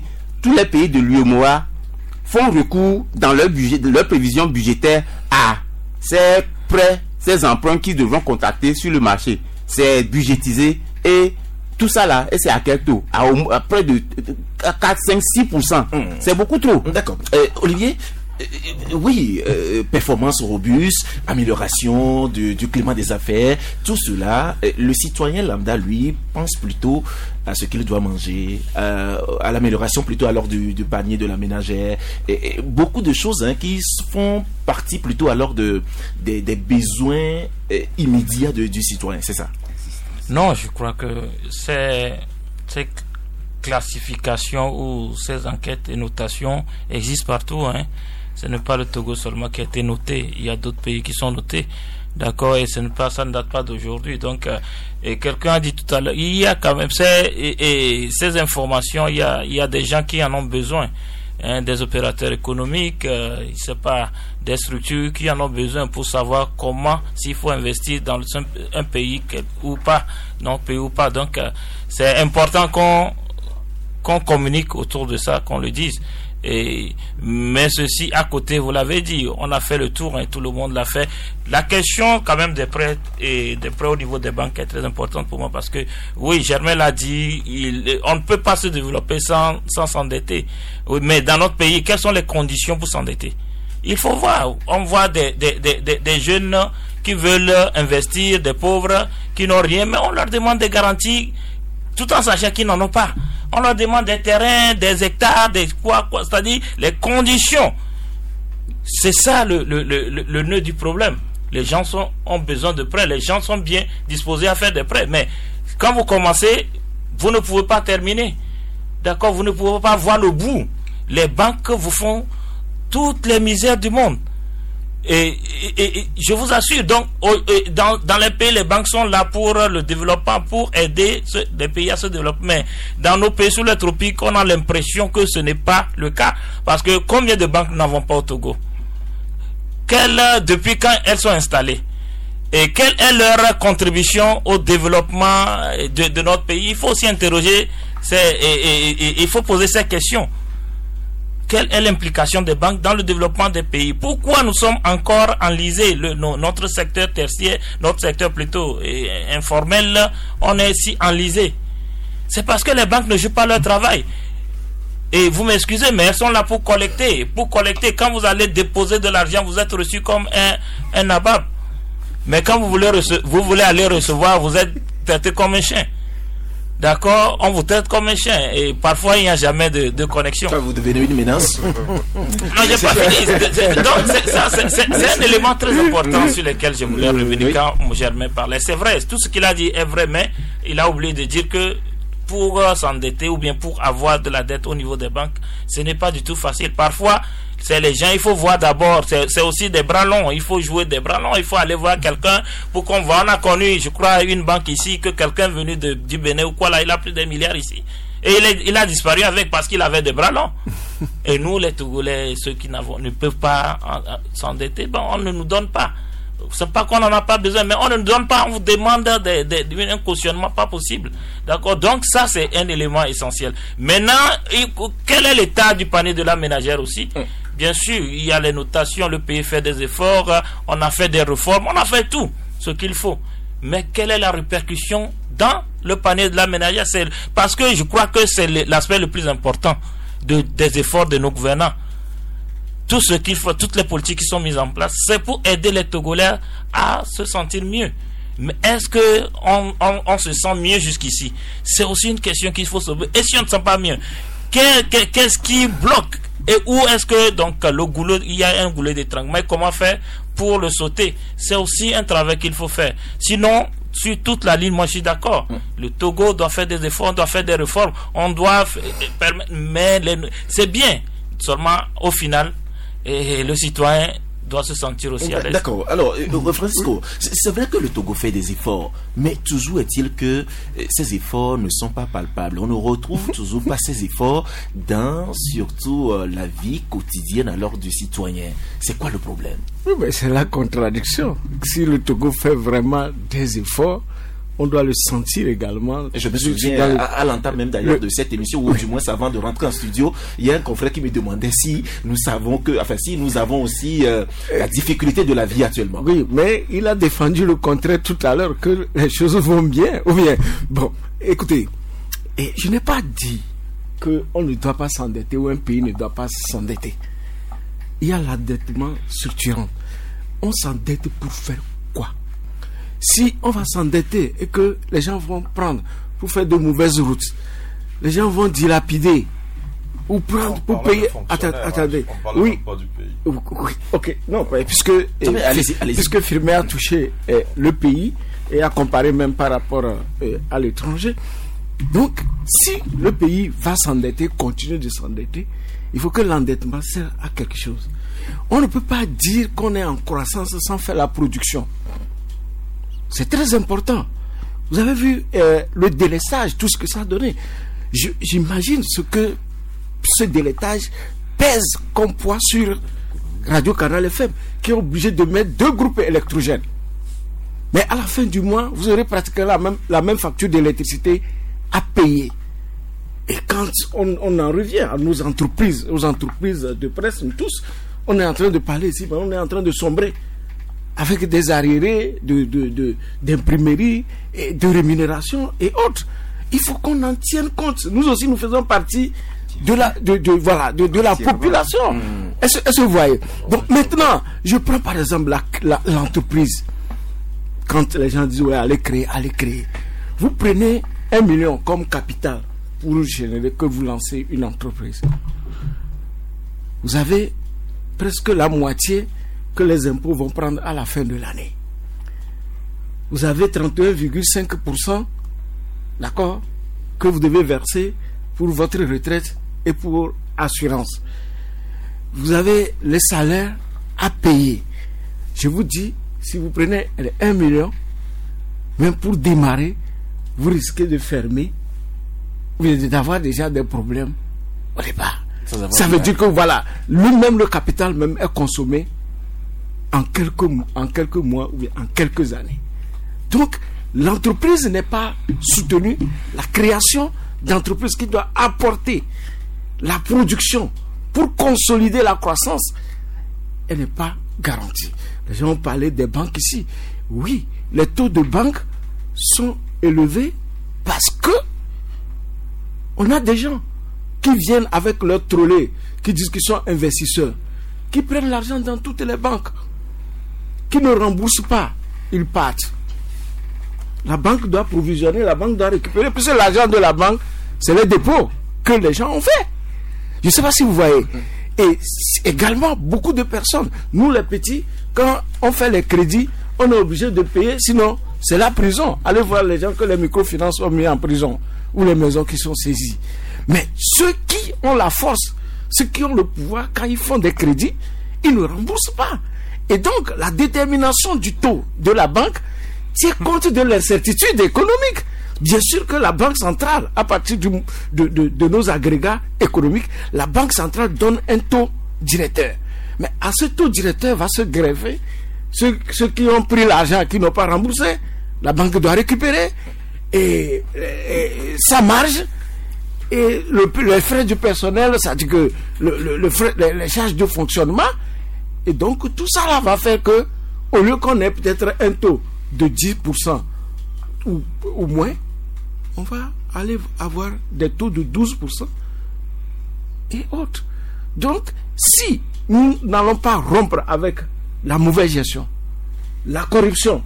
tous les pays de l'U E M O A font recours dans leur budget, de leur prévision budgétaire à ces prêts, ces emprunts qu'ils devront contracter sur le marché. C'est budgétisé et tout ça là, et c'est à quel taux? À, au, à près de quatre, cinq, six pour cent. Mmh. C'est beaucoup trop. D'accord. Euh, Olivier, euh, oui, euh, performance robuste, amélioration du, du climat des affaires, tout cela, euh, le citoyen lambda, lui, pense plutôt à ce qu'il doit manger, euh, à l'amélioration plutôt alors du, du panier de la ménagère, et, et beaucoup de choses hein, qui font partie plutôt alors de, des, des besoins euh, immédiats de, du citoyen, c'est ça? Non, je crois que ces, ces classifications ou ces enquêtes et notations existent partout. Hein. Ce n'est pas le Togo seulement qui a été noté. Il y a d'autres pays qui sont notés. D'accord, et ce n'est pas, ça ne date pas d'aujourd'hui. Donc, euh, et quelqu'un a dit tout à l'heure, il y a quand même ces, et, et ces informations, il y a, il y a des gens qui en ont besoin. Hein, des opérateurs économiques, euh, je sais pas, des structures qui en ont besoin pour savoir comment, s'il faut investir dans un, un pays ou pas, non pays ou pas. Donc, euh, c'est important qu'on qu'on communique autour de ça, qu'on le dise. Et, mais ceci à côté, vous l'avez dit, on a fait le tour, hein, tout le monde l'a fait. La question quand même des prêts et des prêts au niveau des banques est très importante pour moi parce que, oui, Germain l'a dit, il, on ne peut pas se développer sans sans s'endetter. Oui, mais dans notre pays, quelles sont les conditions pour s'endetter? Il faut voir, on voit des, des, des, des, des jeunes qui veulent investir, des pauvres qui n'ont rien, mais on leur demande des garanties tout en sachant qu'ils n'en ont pas. On leur demande des terrains, des hectares, des quoi, quoi, c'est-à-dire les conditions. C'est ça le, le, le, le nœud du problème. Les gens sont, ont besoin de prêts, les gens sont bien disposés à faire des prêts. Mais quand vous commencez, vous ne pouvez pas terminer. D'accord, vous ne pouvez pas voir le bout. Les banques vous font toutes les misères du monde. Et, et, et je vous assure, donc, dans, dans les pays, les banques sont là pour le développement, pour aider ce, les pays à se développer. Mais dans nos pays sous les tropiques, on a l'impression que ce n'est pas le cas. Parce que combien de banques n'avons pas au Togo? Quelle, depuis quand elles sont installées? Et quelle est leur contribution au développement de, de notre pays? Il faut aussi interroger, c'est, et, et, et, il faut poser ces questions. Quelle est l'implication des banques dans le développement des pays? Pourquoi nous sommes encore enlisés, le, no, notre secteur tertiaire, notre secteur plutôt eh, informel, on est si enlisés? C'est parce que les banques ne jouent pas leur travail. Et vous m'excusez, mais elles sont là pour collecter. Pour collecter, quand vous allez déposer de l'argent, vous êtes reçu comme un, un nabab. Mais quand vous voulez, rece- vous voulez aller recevoir, vous êtes traité comme un chien. D'accord, on vous traite comme un chien et parfois il n'y a jamais de, de connexion. Vous devenez une menace. Non, j'ai pas fini. C'est, c'est, donc c'est, ça, c'est, c'est, c'est un élément très important sur lequel je voulais revenir quand Germain parlait. C'est vrai, tout ce qu'il a dit est vrai, mais il a oublié de dire que pour s'endetter ou bien pour avoir de la dette au niveau des banques, ce n'est pas du tout facile. Parfois, c'est les gens, il faut voir d'abord, c'est, c'est aussi des bras longs, il faut jouer des bras longs, il faut aller voir quelqu'un pour qu'on voit. On a connu, je crois, une banque ici, que quelqu'un venu de, du Bénin ou quoi, là, il a plus d'un milliard ici. Et il, est, il a disparu avec parce qu'il avait des bras longs. Et nous, les Togolais, ceux qui ne peuvent pas s'endetter, bon, on ne nous donne pas. C'est pas qu'on n'en a pas besoin, mais on ne nous donne pas, on vous demande de, de, de, un cautionnement pas possible. D'accord? Donc ça, c'est un élément essentiel. Maintenant, quel est l'état du panier de la ménagère aussi? Bien sûr, il y a les notations, le pays fait des efforts, on a fait des réformes, on a fait tout ce qu'il faut. Mais quelle est la répercussion dans le panier de la ménagère? C'est parce que je crois que c'est l'aspect le plus important de, des efforts de nos gouvernants. Tout ce qu'il faut, toutes les politiques qui sont mises en place, c'est pour aider les Togolais à se sentir mieux. Mais est-ce que on, on, on se sent mieux jusqu'ici? C'est aussi une question qu'il faut se poser. Et si on ne se sent pas mieux, qu'est-ce qui bloque? Et où est-ce que donc le goulot, il y a un goulot d'étranglement, comment faire pour le sauter? C'est aussi un travail qu'il faut faire. Sinon, sur toute la ligne, moi je suis d'accord. Le Togo doit faire des efforts, on doit faire des réformes, on doit permettre, mais les, c'est bien. Seulement, au final, et le citoyen doit se sentir aussi à l'aise. D'accord. Alors, euh, Francisco, c'est vrai que le Togo fait des efforts, mais toujours est-il que euh, ces efforts ne sont pas palpables. On ne retrouve toujours pas ces efforts dans surtout euh, la vie quotidienne alors du citoyen. C'est quoi le problème? Oui, mais c'est la contradiction. Si le Togo fait vraiment des efforts, on doit le sentir également. Et je me souviens à, à l'entame même d'ailleurs le... de cette émission, ou du moins avant de rentrer en studio, il y a un confrère qui me demandait si nous savons que, enfin si nous avons aussi euh, la difficulté de la vie actuellement. Oui, mais il a défendu le contraire tout à l'heure, que les choses vont bien, ou bien, bon, écoutez, et je n'ai pas dit qu'on ne doit pas s'endetter ou un pays ne doit pas s'endetter. Il y a l'endettement structurant. On s'endette pour faire quoi? Si on va s'endetter et que les gens vont prendre pour faire de mauvaises routes, les gens vont dilapider ou prendre pour payer. Attendez, attendez. Oui. Pas du pays. Oui. Ok. Non, puisque mais allez-y, allez-y. puisque Firmin a touché eh, le pays et a comparé même par rapport eh, à l'étranger. Donc, si le pays va s'endetter, continue de s'endetter, il faut que l'endettement serve à quelque chose. On ne peut pas dire qu'on est en croissance sans faire la production. C'est très important. Vous avez vu euh, le délestage, tout ce que ça a donné. Je, j'imagine ce que ce délestage pèse comme poids sur Radio Canal F M, qui est obligé de mettre deux groupes électrogènes. Mais à la fin du mois, vous aurez pratiquement la même, la même facture d'électricité à payer. Et quand on, on en revient à nos entreprises, aux entreprises de presse, nous tous, on est en train de parler ici, mais on est en train de sombrer avec des arriérés de, de, de, d'imprimerie et de rémunération et autres. Il faut qu'on en tienne compte. Nous aussi, nous faisons partie de la, de, de, voilà, de, de la population. Mmh. Est-ce, est-ce que vous voyez? Donc maintenant, je prends par exemple la, la, l'entreprise. Quand les gens disent, ouais, allez créer, allez créer. Vous prenez un million comme capital pour générer que vous lancez une entreprise. Vous avez presque la moitié que les impôts vont prendre à la fin de l'année. Vous avez trente et un virgule cinq pour cent, d'accord, que vous devez verser pour votre retraite et pour assurance. Vous avez les salaires à payer. Je vous dis, si vous prenez les un million, même pour démarrer, vous risquez de fermer, ou d'avoir déjà des problèmes au départ. Ça, ça veut dire que voilà, lui-même, le capital même est consommé en quelques, en quelques mois ou en quelques années. Donc, l'entreprise n'est pas soutenue. La création d'entreprises qui doit apporter la production pour consolider la croissance, elle n'est pas garantie. Les gens ont parlé des banques ici. Oui, les taux de banque sont élevés parce que on a des gens qui viennent avec leur trolley, qui disent qu'ils sont investisseurs, qui prennent l'argent dans toutes les banques, qui ne remboursent pas, ils partent. La banque doit provisionner, la banque doit récupérer, puisque l'argent de la banque, c'est les dépôts que les gens ont fait. Je ne sais pas si vous voyez. Et également, beaucoup de personnes, nous les petits, quand on fait les crédits, on est obligé de payer, sinon c'est la prison. Allez voir les gens que les microfinances ont mis en prison, ou les maisons qui sont saisies. Mais ceux qui ont la force, ceux qui ont le pouvoir, quand ils font des crédits, ils ne remboursent pas. Et donc, la détermination du taux de la banque tient compte de l'incertitude économique. Bien sûr que la Banque centrale, à partir du, de, de, de nos agrégats économiques, la Banque centrale donne un taux directeur. Mais à ce taux directeur va se greffer ceux, ceux qui ont pris l'argent, qui n'ont pas remboursé. La banque doit récupérer et, et sa marge et le, les frais du personnel, c'est-à-dire que le, le, le frais, les, les charges de fonctionnement. Et donc tout ça là va faire que, au lieu qu'on ait peut-être un taux de dix pour cent ou, ou moins, on va aller avoir des taux de douze pour cent et autres. Donc, si nous n'allons pas rompre avec la mauvaise gestion, la corruption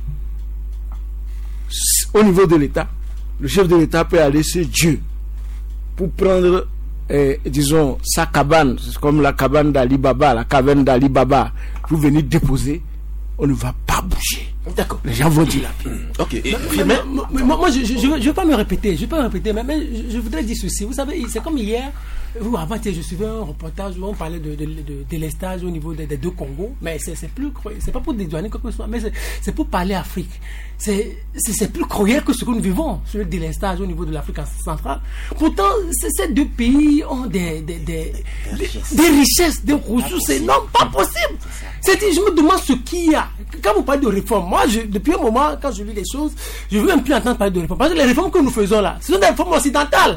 au niveau de l'État, le chef de l'État peut aller chez Dieu pour prendre, eh, disons, sa cabane, comme la cabane d'Ali Baba, la caverne d'Ali Baba, pour venir déposer. On ne va pas bouger. D'accord. Les gens vont dire là. Ok. Et, mais, mais, mais, moi, moi, je ne vais pas me répéter. Je vais pas me répéter. Mais, mais je, je voudrais dire ceci. Vous savez, c'est comme hier. Ou avant, je suivais un reportage où on parlait de, de, de délestage au niveau des, des deux Congos. Mais c'est, c'est plus, c'est pas pour dédouaner quoi que ce soit, mais c'est, c'est pour parler Afrique. C'est, c'est, c'est plus cruel que ce que nous vivons sur le délestage au niveau de l'Afrique centrale. Pourtant, ces deux pays ont des, des, des, des, richesses. des richesses, des ressources énormes, pas possible. C'est, je me demande ce qu'il y a. Quand vous parlez de réforme, Moi, je, depuis un moment, quand je lis les choses, je veux même plus entendre parler de réformes. Parce que les réformes que nous faisons là, ce sont des réformes occidentales.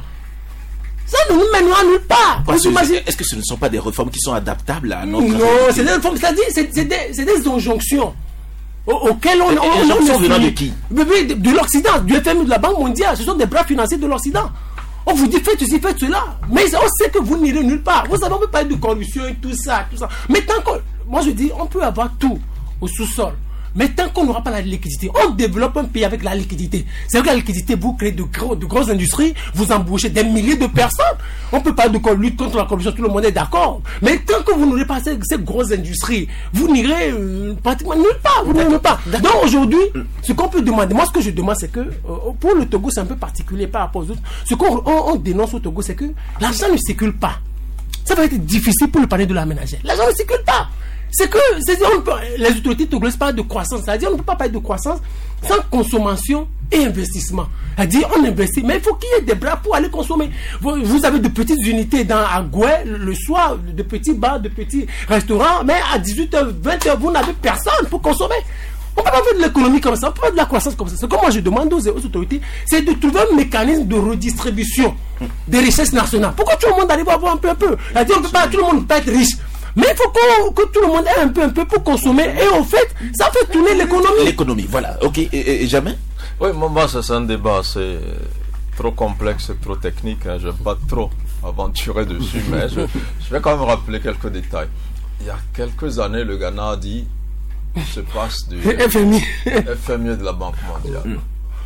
Ça ne nous mènera nulle part. Que, est-ce que ce ne sont pas des réformes qui sont adaptables à notre... Non, c'est des réformes, c'est-à-dire, c'est, c'est, des, c'est des injonctions auxquelles on... Et, on, et on, on venant de qui? de, de, de l'Occident, du F M I, de la Banque mondiale. Ce sont des bras financiers de l'Occident. On vous dit faites ceci, faites cela. Mais on sait que vous n'irez nulle part. Vous savez, on peut parler de corruption et tout ça, tout ça. Mais tant qu'on... Moi, je dis, on peut avoir tout au sous-sol. Mais tant qu'on n'aura pas la liquidité, on développe un pays avec la liquidité. C'est vrai que la liquidité, vous créez de, gros, de grosses industries, vous embauchez des milliers de personnes. On peut parler de lutte contre la corruption, tout le monde est d'accord. Mais tant que vous n'aurez pas ces, ces grosses industries, vous n'irez euh, pratiquement nulle part. Vous n'irez nulle part. Donc aujourd'hui, ce qu'on peut demander, moi ce que je demande, c'est que euh, pour le Togo, c'est un peu particulier par rapport aux autres. Ce qu'on on, on dénonce au Togo, c'est que l'argent ne circule pas. Ça va être difficile pour le panier de la ménagère. L'argent ne circule pas. C'est que c'est, on peut, les autorités togolaises parlent de croissance. C'est-à-dire on ne peut pas parler de croissance sans consommation et investissement. C'est-à-dire on investit, mais il faut qu'il y ait des bras pour aller consommer. Vous, vous avez de petites unités dans Agoué, le soir, de petits bars, de petits restaurants, mais à dix-huit heures, vingt heures, vous n'avez personne pour consommer. On ne peut pas faire de l'économie comme ça, on ne peut pas faire de la croissance comme ça. Ce que moi je demande aux, aux autorités, c'est de trouver un mécanisme de redistribution des richesses nationales. Pourquoi tout le monde arrive à avoir un peu un peu? C'est-à-dire on peut pas, tout le monde ne peut pas être riche. Mais il faut qu'on, que tout le monde ait un peu, un peu pour consommer. Et en fait, ça fait tourner l'économie. L'économie, voilà. Ok. Et, et, et jamais? Oui, moi, ça, c'est un débat. C'est trop complexe, trop technique. Hein. Je ne vais pas trop aventurer dessus, mais je, je vais quand même rappeler quelques détails. Il y a quelques années, le Ghana a dit se passe du F M I. F M I de la Banque mondiale.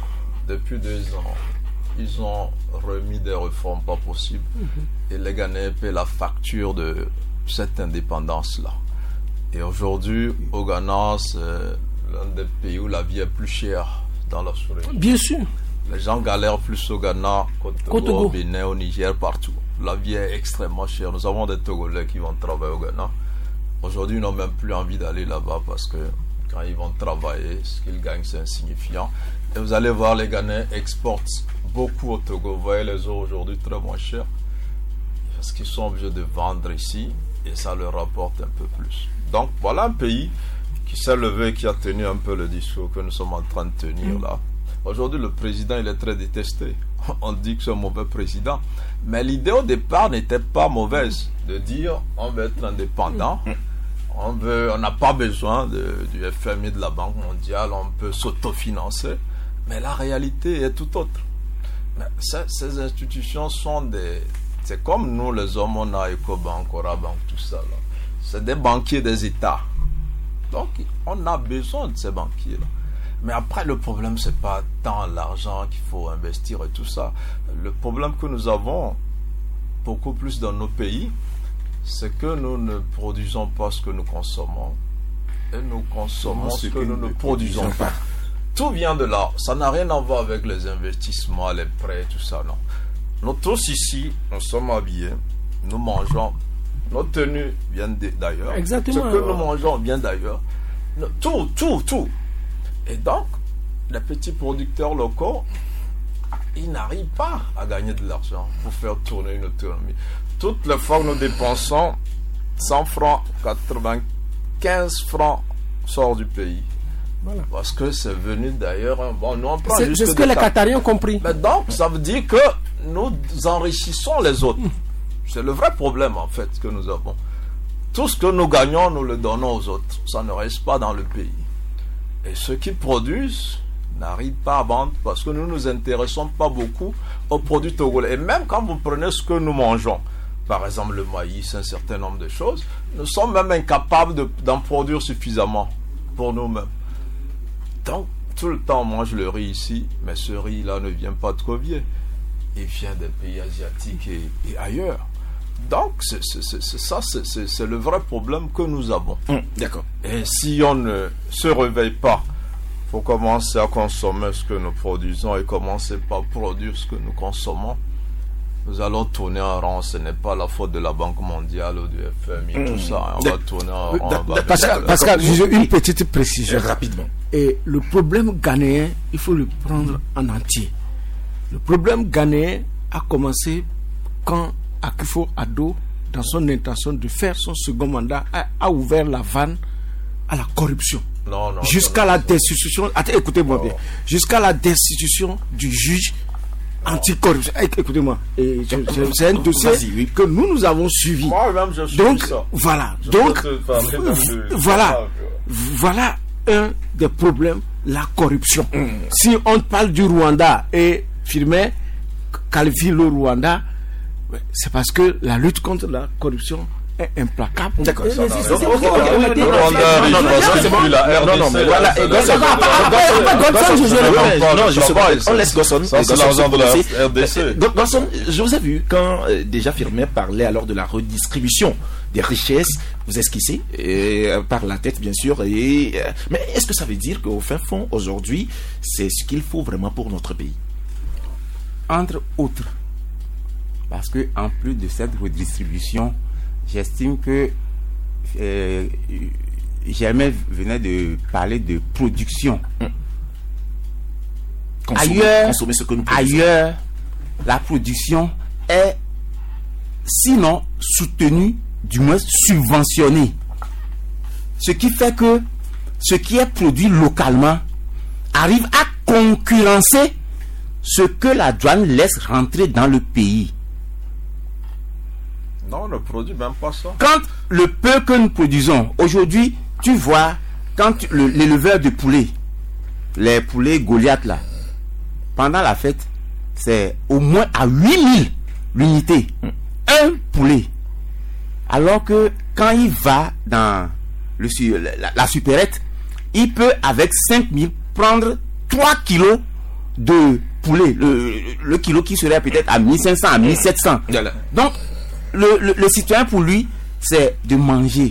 Depuis deux ans, ils ont remis des réformes pas possibles. Et les Ghanais paient la facture de cette indépendance-là. Et aujourd'hui, au Ghana, c'est l'un des pays où la vie est plus chère dans la sous-région. Bien sûr. Les gens galèrent plus au Ghana qu'au Togo, Togo, au Bénin, au Niger, partout. La vie est extrêmement chère. Nous avons des Togolais qui vont travailler au Ghana. Aujourd'hui, ils n'ont même plus envie d'aller là-bas parce que quand ils vont travailler, ce qu'ils gagnent, c'est insignifiant. Et vous allez voir, les Ghanais exportent beaucoup au Togo. Vous voyez les eaux aujourd'hui très moins chères parce qu'ils sont obligés de vendre ici. Et ça leur rapporte un peu plus. Donc voilà un pays qui s'est levé, qui a tenu un peu le discours que nous sommes en train de tenir là. Aujourd'hui, le président, il est très détesté. On dit que c'est un mauvais président. Mais l'idée au départ n'était pas mauvaise. De dire, on veut être indépendant. On veut, on n'a pas besoin de, du F M I, de la Banque mondiale. On peut s'autofinancer. Mais la réalité est tout autre. Mais ces, ces institutions sont des... C'est comme nous, les hommes, on a Ecobank, Orabank, tout ça. Là. C'est des banquiers des États. Donc, on a besoin de ces banquiers-là. Mais après, le problème, c'est pas tant l'argent qu'il faut investir et tout ça. Le problème que nous avons, beaucoup plus dans nos pays, c'est que nous ne produisons pas ce que nous consommons. Et nous consommons ce que nous ne produisons pas. Tout vient de là. Ça n'a rien à voir avec les investissements, les prêts, tout ça, non. Nous tous ici, nous sommes habillés, nous mangeons, nos tenues viennent d'ailleurs. Exactement. Ce que nous mangeons vient d'ailleurs. Tout, tout, tout. Et donc, les petits producteurs locaux, ils n'arrivent pas à gagner de l'argent pour faire tourner une économie. Toutes les fois que nous dépensons cent francs, quatre-vingt-quinze francs sortent du pays. Voilà. Parce que c'est venu d'ailleurs. Bon, nous on prend c'est juste c'est ce que les Qataris ont compris. Mais donc, ça veut dire que nous enrichissons les autres. C'est le vrai problème en fait que nous avons. Tout ce que nous gagnons, nous le donnons aux autres. Ça ne reste pas dans le pays. Et ceux qui produisent n'arrivent pas à vendre parce que nous ne nous intéressons pas beaucoup aux produits togolais. Et même quand vous prenez ce que nous mangeons, par exemple le maïs, un certain nombre de choses, nous sommes même incapables de, d'en produire suffisamment pour nous-mêmes. Donc, tout le temps, on mange le riz ici, mais ce riz-là ne vient pas de Covier. Il vient des pays asiatiques et, et ailleurs. Donc, c'est, c'est, c'est, c'est ça, c'est, c'est, c'est le vrai problème que nous avons. Mmh, d'accord. Et si on ne se réveille pas, il faut commencer à consommer ce que nous produisons et commencer par produire ce que nous consommons. Nous allons tourner en rond. Ce n'est pas la faute de la Banque mondiale ou du F M I, mmh. tout ça. On va tourner en rond. Pascal, Pascal j'ai une petite précision. Rapidement. Et le problème ghanéen, il faut le prendre en entier. Le problème ghanéen a commencé quand Akufo-Addo, dans son intention de faire son second mandat, a, a ouvert la vanne à la corruption. Non, non. Jusqu'à non, la non. destitution, attends, écoutez-moi Oh. bien, jusqu'à la destitution du juge anticorruption. Eh, Écoutez-moi, et je- je- c'est un dossier Vas-y, oui. que nous, nous avons suivi. Moi-même, je suis Donc, ça. voilà. Je Donc, peux te parler même de- voilà. Voilà un des problèmes, la corruption. Si on parle du Rwanda et Firmin qualifie le Rwanda, c'est parce que la lutte contre la corruption est implacable. D'accord. Et- et- Donc, c'est- ok, c'est- ok, c'est- ok, c'est- ok, c'est- non, non, Rwanda, non, non, non, c'est c'est bon. plus la Non, non, mais R D C, voilà. c'est Et la- Gosson, c'est la- Gosson, après, Gosson, je- je- Gosson, je- non, je- non, je- justement, je- on laisse Gosson. Ça, c'est Gosson l'argent se de la prononcer. R D C. Euh, Gosson, je vous ai vu quand euh, déjà Firmin parlait alors de la redistribution des richesses, vous esquissez et, euh, par la tête bien sûr. Et, euh, mais est-ce que ça veut dire qu'au fin fond aujourd'hui, c'est ce qu'il faut vraiment pour notre pays? Entre autres, parce que en plus de cette redistribution, j'estime que euh, Germain venait de parler de production. Consommer, Ailleurs, consommer ce que nous produisons. ailleurs, la production est sinon soutenue, du moins subventionnée. Ce qui fait que ce qui est produit localement arrive à concurrencer ce que la douane laisse rentrer dans le pays. Non, on ne produit même pas ça. Quand le peu que nous produisons, aujourd'hui, tu vois, quand tu- le- l'éleveur de poulets, les poulets Goliath là, pendant la fête, c'est au moins à huit mille l'unité. Un poulet. Alors que quand il va dans le, su- la, la supérette, il peut avec cinq mille prendre trois kilos de poulet. Le, le kilo qui serait peut-être à mille cinq cents, à mille sept cents. Voilà. Donc, le, le, le citoyen pour lui, c'est de manger.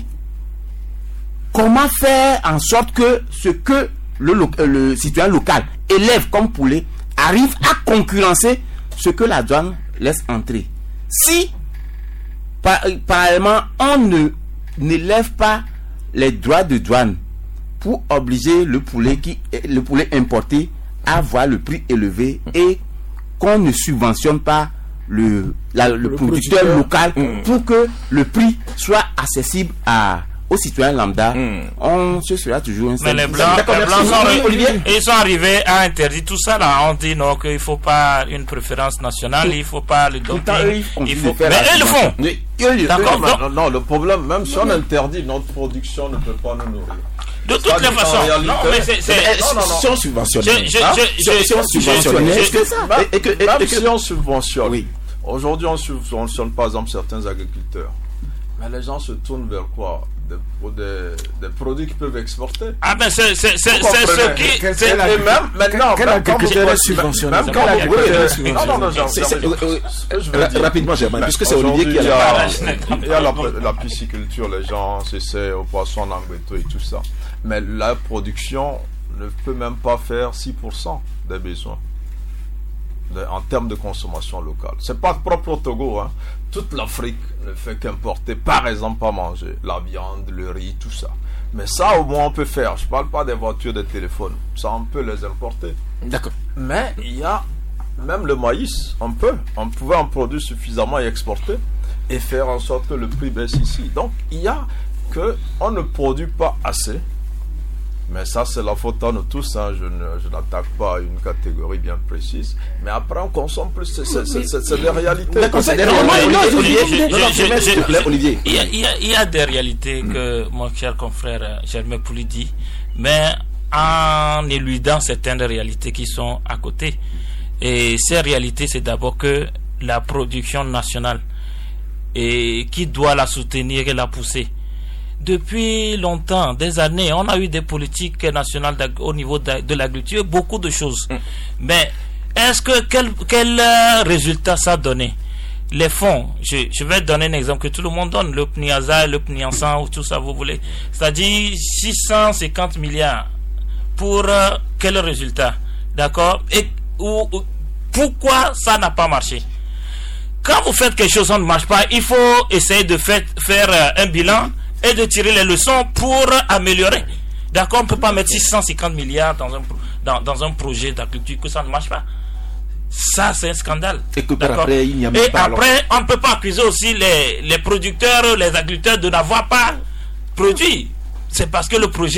Comment faire en sorte que ce que le, lo- euh, le citoyen local élève comme poulet arrive à concurrencer ce que la douane laisse entrer? Si, par- parallèlement, on ne n'élève pas les droits de douane pour obliger le poulet, qui, le poulet importé à avoir le prix élevé et qu'on ne subventionne pas le, la- le, producteur, producteur. local pour que le prix soit accessible à, aux citoyens lambda, on se sera toujours un Mais les seul- blancs, D'accord, les merci. blancs sont, Oui, Olivier. ils sont arrivés à interdire tout ça là. On dit non qu'il ne faut pas une préférence nationale, il ne faut pas le Pourtant, doping. eux, ils font Il du faut... faire Mais la eux ils le font. Oui. D'accord. Non, donc, non, non, le problème, même si on interdit, notre production ne peut pas nous nourrir. de toutes Ça, les en façons. réalité- Non, mais c'est. c'est- Mais, non, non, non. si on subventionne, Je- je- hein, je- si- je- si on je- subventionne, je- est-ce que je- ça Même, et que- et- même et que- si on subventionne, Oui. aujourd'hui on subventionne par exemple certains agriculteurs, mais les gens se tournent vers quoi? Des, pour des, des produits qu'ils peuvent exporter. Ah ben c'est c'est c'est Vous c'est ce comprenez? qui. Quel- c'est- quel Et même maintenant, quel même quand agriculteur vous- est subventionné? même C'est quand pas vous- l'agriculteur oui, est oui. subventionné. Non, non, non, j'ai- C'est- c'est- j'ai- euh, euh, ce que je veux dire. rapidement, Germain, puisque c'est Aujourd'hui, Olivier qui a il y la a- parole. Il y a la, la pisciculture, les gens s'essaient au poisson, en gâteau et tout ça. Mais la production ne peut même pas faire six pour cent des besoins de- en termes de consommation locale. C'est pas propre au Togo. Hein. Toute l'Afrique ne fait qu'importer, par exemple, à manger la viande, le riz, tout ça. Mais ça, au moins, on peut faire. Je parle pas des voitures, des téléphones. Ça, on peut les importer. D'accord. Mais il y a même le maïs, on peut. On pouvait en produire suffisamment et exporter et faire en sorte que le prix baisse ici. Donc il y a que on ne produit pas assez. Mais ça, c'est la faute à nous tous. Hein. Je, ne, je n'attaque pas une catégorie bien précise. Mais après, on consomme plus. C'est, c'est, c'est, c'est, c'est des réalités. D'accord, c'est des Non, réalités. non, Olivier, je- Olivier, je- non, non, je- Germain, je- s'il te plaît, Olivier. Il y, a, il, y a, il y a des réalités que mon cher confrère euh, Germain Pouli dit, mais en éludant certaines réalités qui sont à côté. Et ces réalités, c'est d'abord que la production nationale, et qui doit la soutenir et la pousser. Depuis longtemps, des années, on a eu des politiques nationales d'ag- au niveau de, de l'agriculture, beaucoup de choses. Mais est-ce que quel, quel euh, résultat ça a donné? Les fonds, je, je vais donner un exemple que tout le monde donne, le P N I A S A, le P N I A S A ou tout ça vous voulez. C'est-à-dire six cent cinquante milliards pour euh, quel résultat? D'accord? Et ou, ou- pourquoi ça n'a pas marché? Quand vous faites quelque chose, ça ne marche pas, il faut essayer de fait, faire euh, un bilan et de tirer les leçons pour euh, améliorer. D'accord? On ne peut pas mettre six cent cinquante milliards dans un, pro- dans, dans un projet d'agriculture que ça ne marche pas. Ça, c'est un scandale. Et que par D'accord? après, il n'y a même Et pas, alors. après, on ne peut pas accuser aussi les, les producteurs, les agriculteurs de n'avoir pas produit. C'est parce que le projet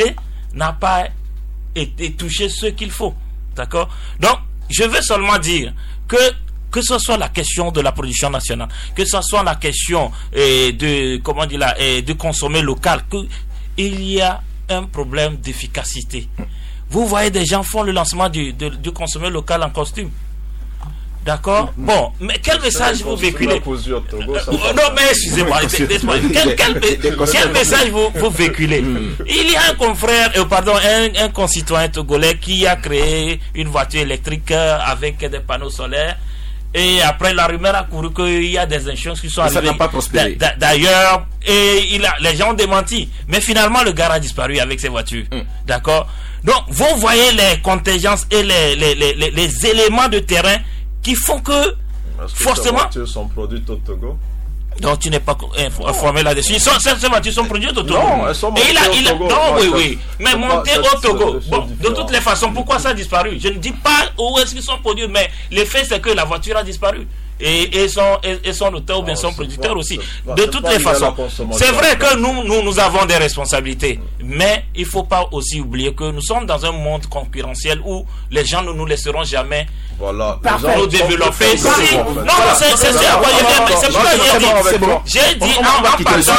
n'a pas été touché ce qu'il faut. D'accord? Donc, je veux seulement dire que que ce soit la question de la production nationale, que ce soit la question eh, de comment dire là, eh, de consommer local, que il y a un problème d'efficacité. Vous voyez des gens font le lancement du, de, du consommer local en costume. D'accord? Bon, mais quel message vous véhiculez? Non, mais excusez-moi, quel, quel, quel message vous, vous véhiculez? Il y a un confrère, euh, pardon, un, un concitoyen togolais qui a créé une voiture électrique avec des panneaux solaires. Et après, la rumeur a couru qu'il y a des insurances qui sont arrivées. Ça n'a pas prospéré. D'ailleurs, et il a, les gens ont démenti. Mais finalement, le gars a disparu avec ses voitures. Mm. D'accord? Donc, vous voyez les contingences et les, les, les, les, les éléments de terrain qui font que, est-ce que forcément. ces voitures sont produites au Togo? Donc, tu n'es pas informé là-dessus. Ces, ces voitures sont produites au Togo. Non, elles sont montées et il a, il a, au Togo. Non, Moi, oui, ça, oui. Mais montées pas, au ça, Togo. c'est, Bon, c'est de toutes les façons, pourquoi ça a disparu? Je ne dis pas où est-ce qu'ils sont produits, mais le fait, c'est que la voiture a disparu. Et, et, son, et, et son auteur ou bien son producteur pas, aussi. Pas, de toutes les façons. C'est vrai que nous, nous, nous avons des responsabilités. Mm. Mais il ne faut pas aussi oublier que nous sommes dans un monde concurrentiel où les gens ne nous laisseront jamais voilà, nous développer. Si. Non, c'est c'est sûr. C'est pourquoi j'ai dit. J'ai dit en passant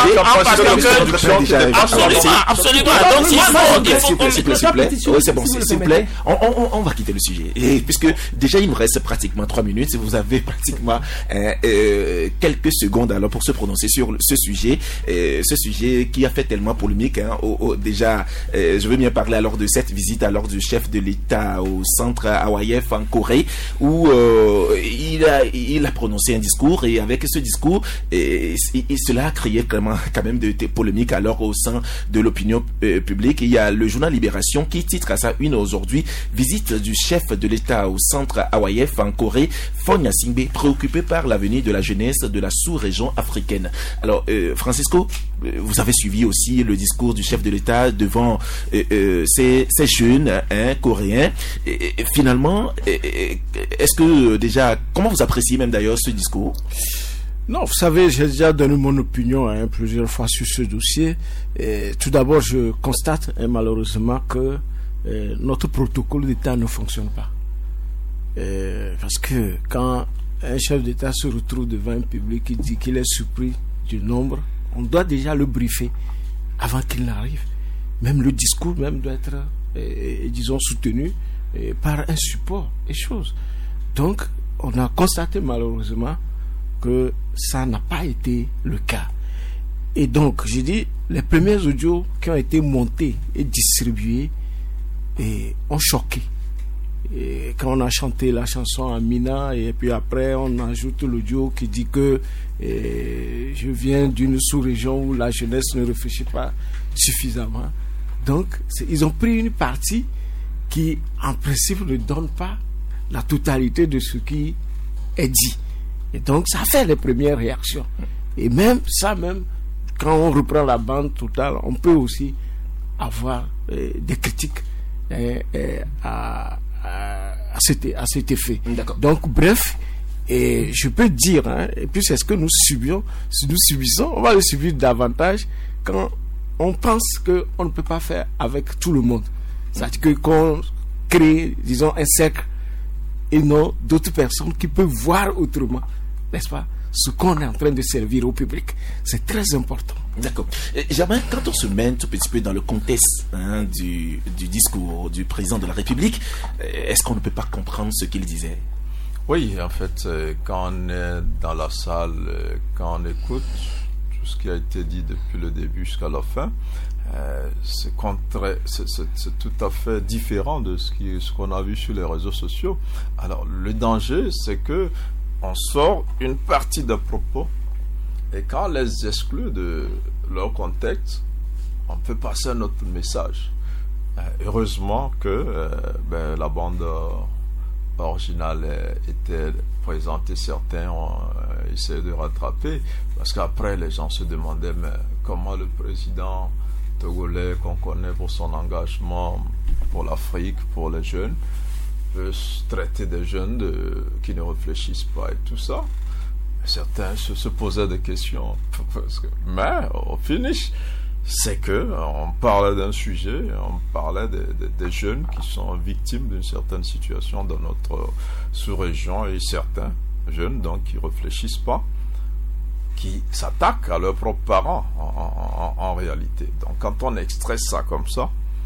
que. Absolument, absolument. Donc il faut. Il faut s'il vous plaît. Oui, c'est bon, s'il vous plaît. On va quitter le sujet. Puisque déjà, il nous reste pratiquement trois minutes. Vous avez pratiquement Euh, euh, quelques secondes alors pour se prononcer sur ce sujet, euh, ce sujet qui a fait tellement polémique. Hein, au, au, déjà, euh, je veux bien parler alors de cette visite alors du chef de l'État au centre Awaïef en Corée, où euh, il a il a prononcé un discours et avec ce discours, et, et, et cela a créé vraiment quand même de, de polémiques alors au sein de l'opinion euh, publique. Et il y a le journal Libération qui titre à sa une aujourd'hui: visite du chef de l'État au centre Awaïef en Corée, Fagne Gnassingbé préoccupé par l'avenir de la jeunesse de la sous-région africaine. Alors, euh, Francisco, vous avez suivi aussi le discours du chef de l'État devant euh, euh, ces, ces jeunes hein, coréens. Et, et finalement, et, est-ce que déjà, comment vous appréciez même d'ailleurs ce discours? Non, vous savez, j'ai déjà donné mon opinion hein, plusieurs fois sur ce dossier. Et tout d'abord, je constate hein, malheureusement que euh, notre protocole d'État ne fonctionne pas. Euh, parce que quand un chef d'État se retrouve devant un public qui dit qu'il est surpris du nombre, on doit déjà le briefer avant qu'il n'arrive. Même le discours même doit être, euh, disons, soutenu euh, par un support et choses. Donc, on a constaté malheureusement que ça n'a pas été le cas. Et donc, j'ai dit, les premiers audios qui ont été montés et distribués et ont choqué. Et quand on a chanté la chanson Amina, et puis après on ajoute l'audio qui dit que eh, je viens d'une sous-région où la jeunesse ne réfléchit pas suffisamment. Donc ils ont pris une partie qui en principe ne donne pas la totalité de ce qui est dit. Et donc ça fait les premières réactions. Et même ça, même quand on reprend la bande totale, on peut aussi avoir eh, des critiques eh, eh, à à cet, à cet effet. D'accord. Donc bref, et je peux dire hein, et puis c'est ce que nous subions, si nous subissons, on va le subir davantage quand on pense que on ne peut pas faire avec tout le monde. C'est-à-dire que qu'on crée, disons, un cercle et non d'autres personnes qui peuvent voir autrement, n'est-ce pas, ce qu'on est en train de servir au public. C'est très important. D'accord. Germain, quand on se met un tout petit peu dans le contexte hein, du, du discours du président de la République, est-ce qu'on ne peut pas comprendre ce qu'il disait? Oui, en fait, quand on est dans la salle, quand on écoute tout ce qui a été dit depuis le début jusqu'à la fin, euh, c'est, contre, c'est, c'est, c'est tout à fait différent de ce, qui, ce qu'on a vu sur les réseaux sociaux. Alors, le danger, c'est que on sort une partie des propos et quand on les exclut de leur contexte, on peut passer un autre message. Euh, heureusement que euh, ben, la bande euh, originale euh, était présentée, certains ont euh, essayé de rattraper, parce qu'après les gens se demandaient mais comment le président togolais qu'on connaît pour son engagement pour l'Afrique, pour les jeunes, peut traiter des jeunes de, qui ne réfléchissent pas et tout ça. Certains se, se posaient des questions. Parce que, mais au finish, c'est que on parlait d'un sujet, on parlait des, des, des jeunes qui sont victimes d'une certaine situation dans notre sous-région, et certains jeunes donc qui réfléchissent pas, qui s'attaquent à leurs propres parents en, en, en réalité. Donc quand on extrait ça comme ça,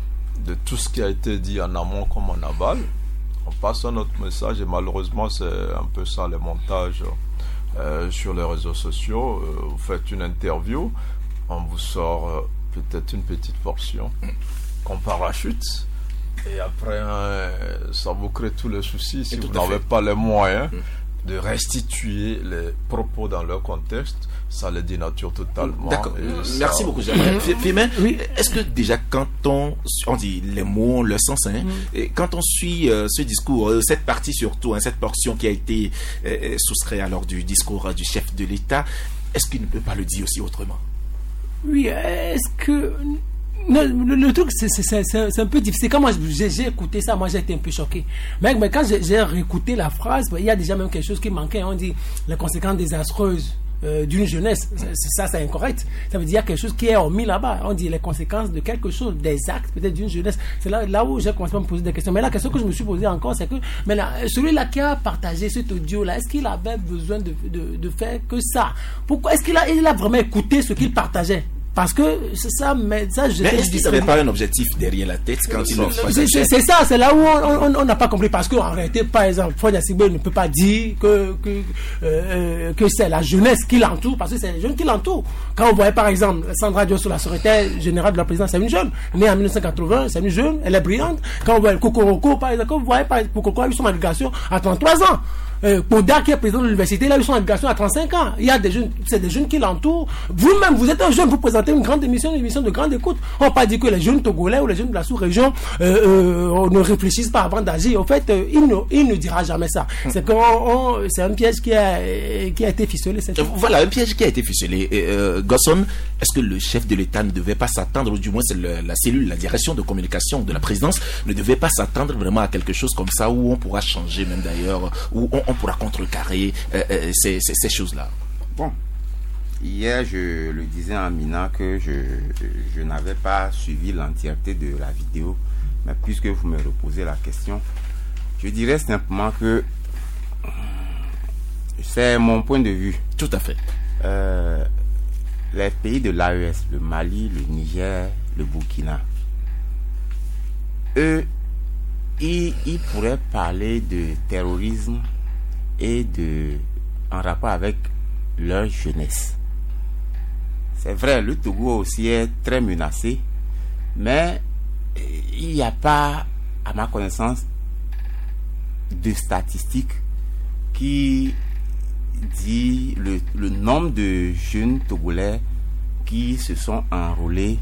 de tout ce qui a été dit en amont comme en aval, on passe à notre message, et malheureusement c'est un peu ça les montages euh, sur les réseaux sociaux. Euh, vous faites une interview, on vous sort euh, peut-être une petite portion qu'on parachute, et après hein, ça vous crée tous les soucis si vous n'avez pas les moyens mmh. de restituer les propos dans leur contexte. Ça les dénature totalement. D'accord. Merci ça... beaucoup, Jean-Marie. Firmin, oui. Est-ce que déjà quand on, on dit les mots, le sens, hein, mm. et quand on suit euh, ce discours, euh, cette partie surtout, hein, cette portion qui a été euh, soustraite alors du discours euh, du chef de l'État, est-ce qu'il ne peut pas le dire aussi autrement? Oui, est-ce que... Non, le, le truc, c'est, c'est, c'est, c'est un peu difficile. Quand moi j'ai, j'ai écouté ça, moi j'ai été un peu choqué. Mais, mais quand j'ai, j'ai réécouté la phrase, il y a déjà même quelque chose qui manquait. On dit les conséquences désastreuses Euh, d'une jeunesse, c'est, ça c'est incorrect. Ça veut dire quelque chose qui est omis là-bas. On dit les conséquences de quelque chose, des actes peut-être d'une jeunesse. C'est là, là où j'ai commencé à me poser des questions. Mais la question que je me suis posée encore, c'est que mais là, celui-là qui a partagé cet audio-là, est-ce qu'il avait besoin de, de, de faire que ça? Pourquoi est-ce qu'il a, il a vraiment écouté ce qu'il partageait? Parce que c'est ça, mais ça, je mais est-ce qu'il n'avait pas un objectif derrière la tête quand il le c'est, c'est, c'est ça, c'est là où on n'a pas compris. Parce qu'en réalité, par exemple, Fred Yassibé ne peut pas dire que, que, euh, que c'est la jeunesse qui l'entoure, parce que c'est les jeunes qui l'entourent. Quand on voyait par exemple Sandra Diosou, la secrétaire générale de la présidence, c'est une jeune, née en mille neuf cent quatre-vingts, c'est une jeune, elle est brillante. Quand on voit Kokoroko, par exemple, quand vous voyez par exemple, Kokoroko a eu son éducation à trente-trois ans. Euh, Poda qui est président de l'université, il a eu son éducation à trente-cinq ans. Il y a des jeunes, c'est des jeunes qui l'entourent. Vous-même, vous êtes un jeune, vous présentez une grande émission, une émission de grande écoute. On ne peut pas dire que les jeunes Togolais ou les jeunes de la sous-région euh, euh, ne réfléchissent pas avant d'agir. En fait, euh, il, ne, il ne dira jamais ça. C'est, qu'on, on, c'est un piège qui a, qui a été ficelé. Cette voilà, un piège qui a été ficelé. Euh, Gosson, est-ce que le chef de l'État ne devait pas s'attendre, ou du moins c'est le, la cellule, la direction de communication de la présidence, ne devait pas s'attendre vraiment à quelque chose comme ça, où on pourra changer même d'ailleurs, où on, on pourra contrecarrer euh, euh, ces, ces, ces choses-là? Bon, hier je le disais à Mina que je, je n'avais pas suivi l'entièreté de la vidéo, mais puisque vous me reposez la question, je dirais simplement que c'est mon point de vue. Tout à fait. Euh, les pays de l'A E S, le Mali, le Niger, le Burkina, eux, ils, ils pourraient parler de terrorisme et de en rapport avec leur jeunesse. C'est vrai, le Togo aussi est très menacé, mais il n'y a pas, à ma connaissance, de statistiques qui dit le, le nombre de jeunes Togolais qui se sont enrôlés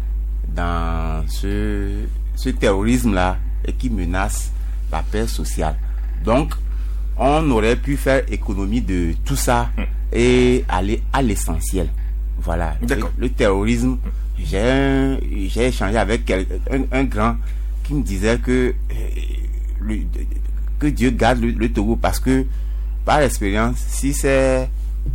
dans ce, ce terrorisme-là et qui menacent la paix sociale. Donc, on aurait pu faire économie de tout ça et aller à l'essentiel. Voilà. Le, le terrorisme, j'ai, un, j'ai échangé avec quelqu'un, un, un grand qui me disait que, le, que Dieu garde le, le Togo, parce que, par expérience, si c'est...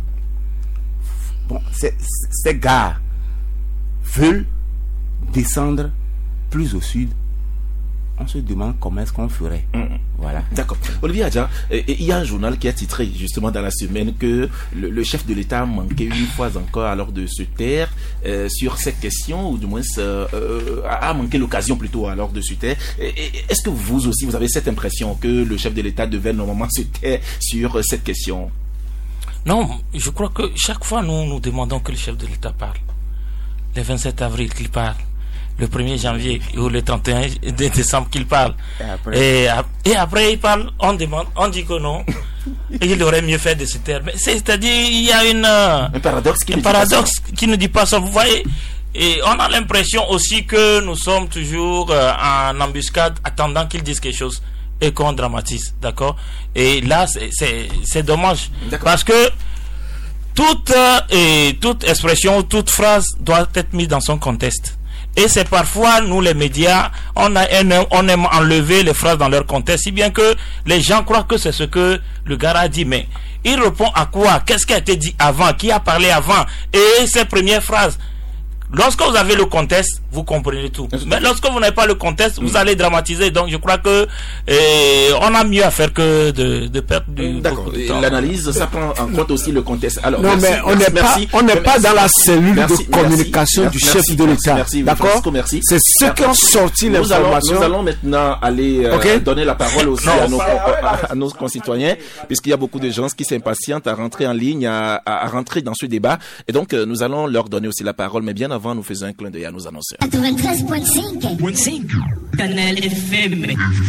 Bon, c'est, ces gars veulent descendre plus au sud, on se demande comment est-ce qu'on ferait. Mmh. Voilà. D'accord. Olivier Adja, il y a un journal qui a titré justement dans la semaine que le, le chef de l'État a manqué une fois encore alors de se taire euh, sur cette question, ou du moins euh, a manqué l'occasion plutôt alors de se taire. Est-ce que vous aussi vous avez cette impression que le chef de l'État devait normalement se taire sur cette question? Non, je crois que chaque fois nous nous demandons que le chef de l'État parle. Le vingt-sept avril qu'il parle, le premier janvier ou le trente et un décembre qu'il parle. Et après, et, et après il parle, on demande, on dit que non. Et il aurait mieux fait de se taire. Mais c'est-à-dire, il y a une, un paradoxe, qui, un ne paradoxe qui ne dit pas ça. Vous voyez, et on a l'impression aussi que nous sommes toujours euh, en embuscade, attendant qu'il dise quelque chose et qu'on dramatise. D'accord? Et là, c'est, c'est, c'est dommage. D'accord. Parce que toute, euh, et toute expression, toute phrase doit être mise dans son contexte. Et c'est parfois, nous les médias, on, a, on aime enlever les phrases dans leur contexte, si bien que les gens croient que c'est ce que le gars a dit. Mais il répond à quoi? Qu'est-ce qui a été dit avant? Qui a parlé avant? Et ces premières phrases, lorsque vous avez le contexte, vous comprenez tout. Mais lorsque vous n'avez pas le contexte, vous allez dramatiser. Donc je crois que eh, on a mieux à faire que de, de perdre du D'accord. L'analyse, ça prend en compte aussi le contexte. Alors, non, merci, mais on n'est pas, on n'est pas dans la cellule merci, de communication merci, du merci, chef de l'État. D'accord. C'est ceux qui ont sorti l'information. Nous allons maintenant aller euh, okay. donner la parole aussi à nos, à, à nos concitoyens, puisqu'il y a beaucoup de gens qui s'impatientent à rentrer en ligne, à, à, à rentrer dans ce débat. Et donc, euh, nous allons leur donner aussi la parole. Mais bien avant, nous faisons un clin d'œil à nos annonceurs. quatre-vingt-treize virgule cinq Canal F M.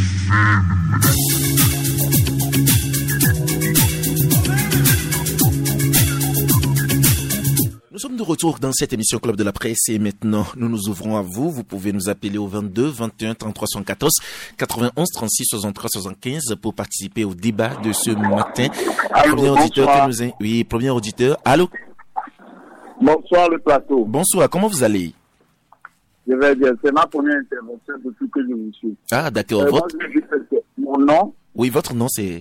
Nous sommes de retour dans cette émission Club de la Presse et maintenant nous nous ouvrons à vous. Vous pouvez nous appeler au vingt-deux vingt et un trente-trois soixante-quatorze quatre-vingt-onze trente-six soixante-trois soixante-quinze pour participer au débat de ce matin. Allô, premier auditeur que nous a... Oui, premier auditeur. Allô? Bonsoir le plateau. Bonsoir, comment vous allez? Je vais bien, c'est ma première intervention depuis que je vous suis. Ah d'accord. Euh, votre... moi, je mon nom. Oui, votre nom c'est?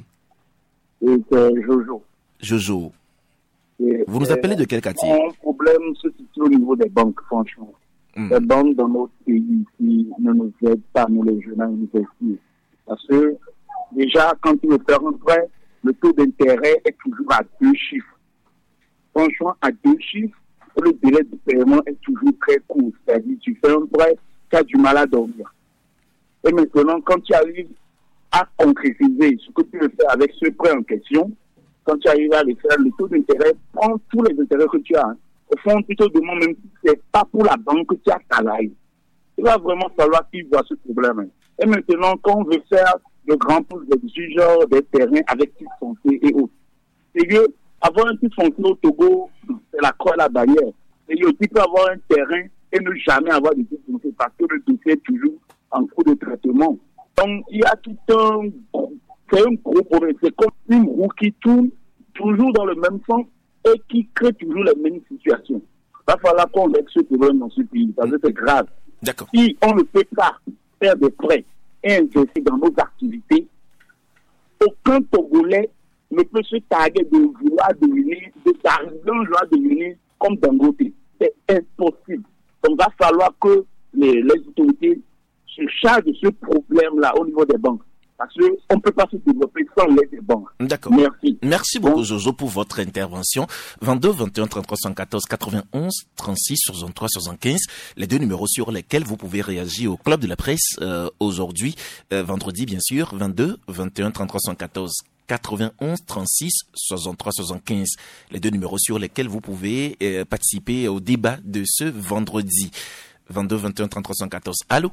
Et c'est Jojo. Jojo. Et, vous nous appelez de quel quartier? Mon problème se situe au niveau des banques, franchement. Mm. Les banques dans notre pays ici ne nous aident pas, nous les jeunes à investir. Parce que déjà, quand tu veux faire un prêt, le taux d'intérêt est toujours à deux chiffres. Franchement, à deux chiffres, le délai de paiement est toujours très court. C'est-à-dire, tu fais un prêt, tu as du mal à dormir. Et maintenant, quand tu arrives à concrétiser ce que tu veux faire avec ce prêt en question, quand tu arrives à le faire, le taux d'intérêt prend tous les intérêts que tu as. Hein. Au fond, tu te demandes même si c'est pas pour la banque que tu as travaillé. Il va vraiment falloir qu'ils voient ce problème. Hein. Et maintenant, quand on veut faire de grands pouces du genre des terrains avec titre foncier et autres, c'est que avoir un titre foncier au Togo, c'est la croix à la barrière. Et aussi peut avoir un terrain et ne jamais avoir de titre foncier parce que le dossier est toujours en cours de traitement. Donc, il y a tout un gros, c'est un gros problème. C'est comme une roue qui tourne toujours dans le même sens et qui crée toujours les mêmes situations. Il va falloir qu'on règle ce problème dans ce pays. Parce que c'est grave. D'accord. Si on ne peut pas faire des prêts et investir dans nos activités, aucun Togolais ne peut se targuer de vouloir devenir, de targuer de vouloir devenir comme Dangote. C'est impossible. Donc, il va falloir que les, les autorités se chargent de ce problème-là au niveau des banques. Parce qu'on ne peut pas se développer sans l'aide des banques. D'accord. Merci. Merci beaucoup, Jojo, pour votre intervention. vingt-deux vingt et un trente-trois soixante-quatorze quatre-vingt-onze trente-six soixante-trois soixante-quinze, les deux numéros sur lesquels vous pouvez réagir au Club de la Presse euh, aujourd'hui, euh, vendredi bien sûr, vingt-deux vingt et un trente-trois soixante-quatorze quatre-vingt-onze trente-six soixante-trois soixante-quinze, les deux numéros sur lesquels vous pouvez euh, participer au débat de ce vendredi. vingt-deux vingt et un trente-trois soixante-quatorze. Allô?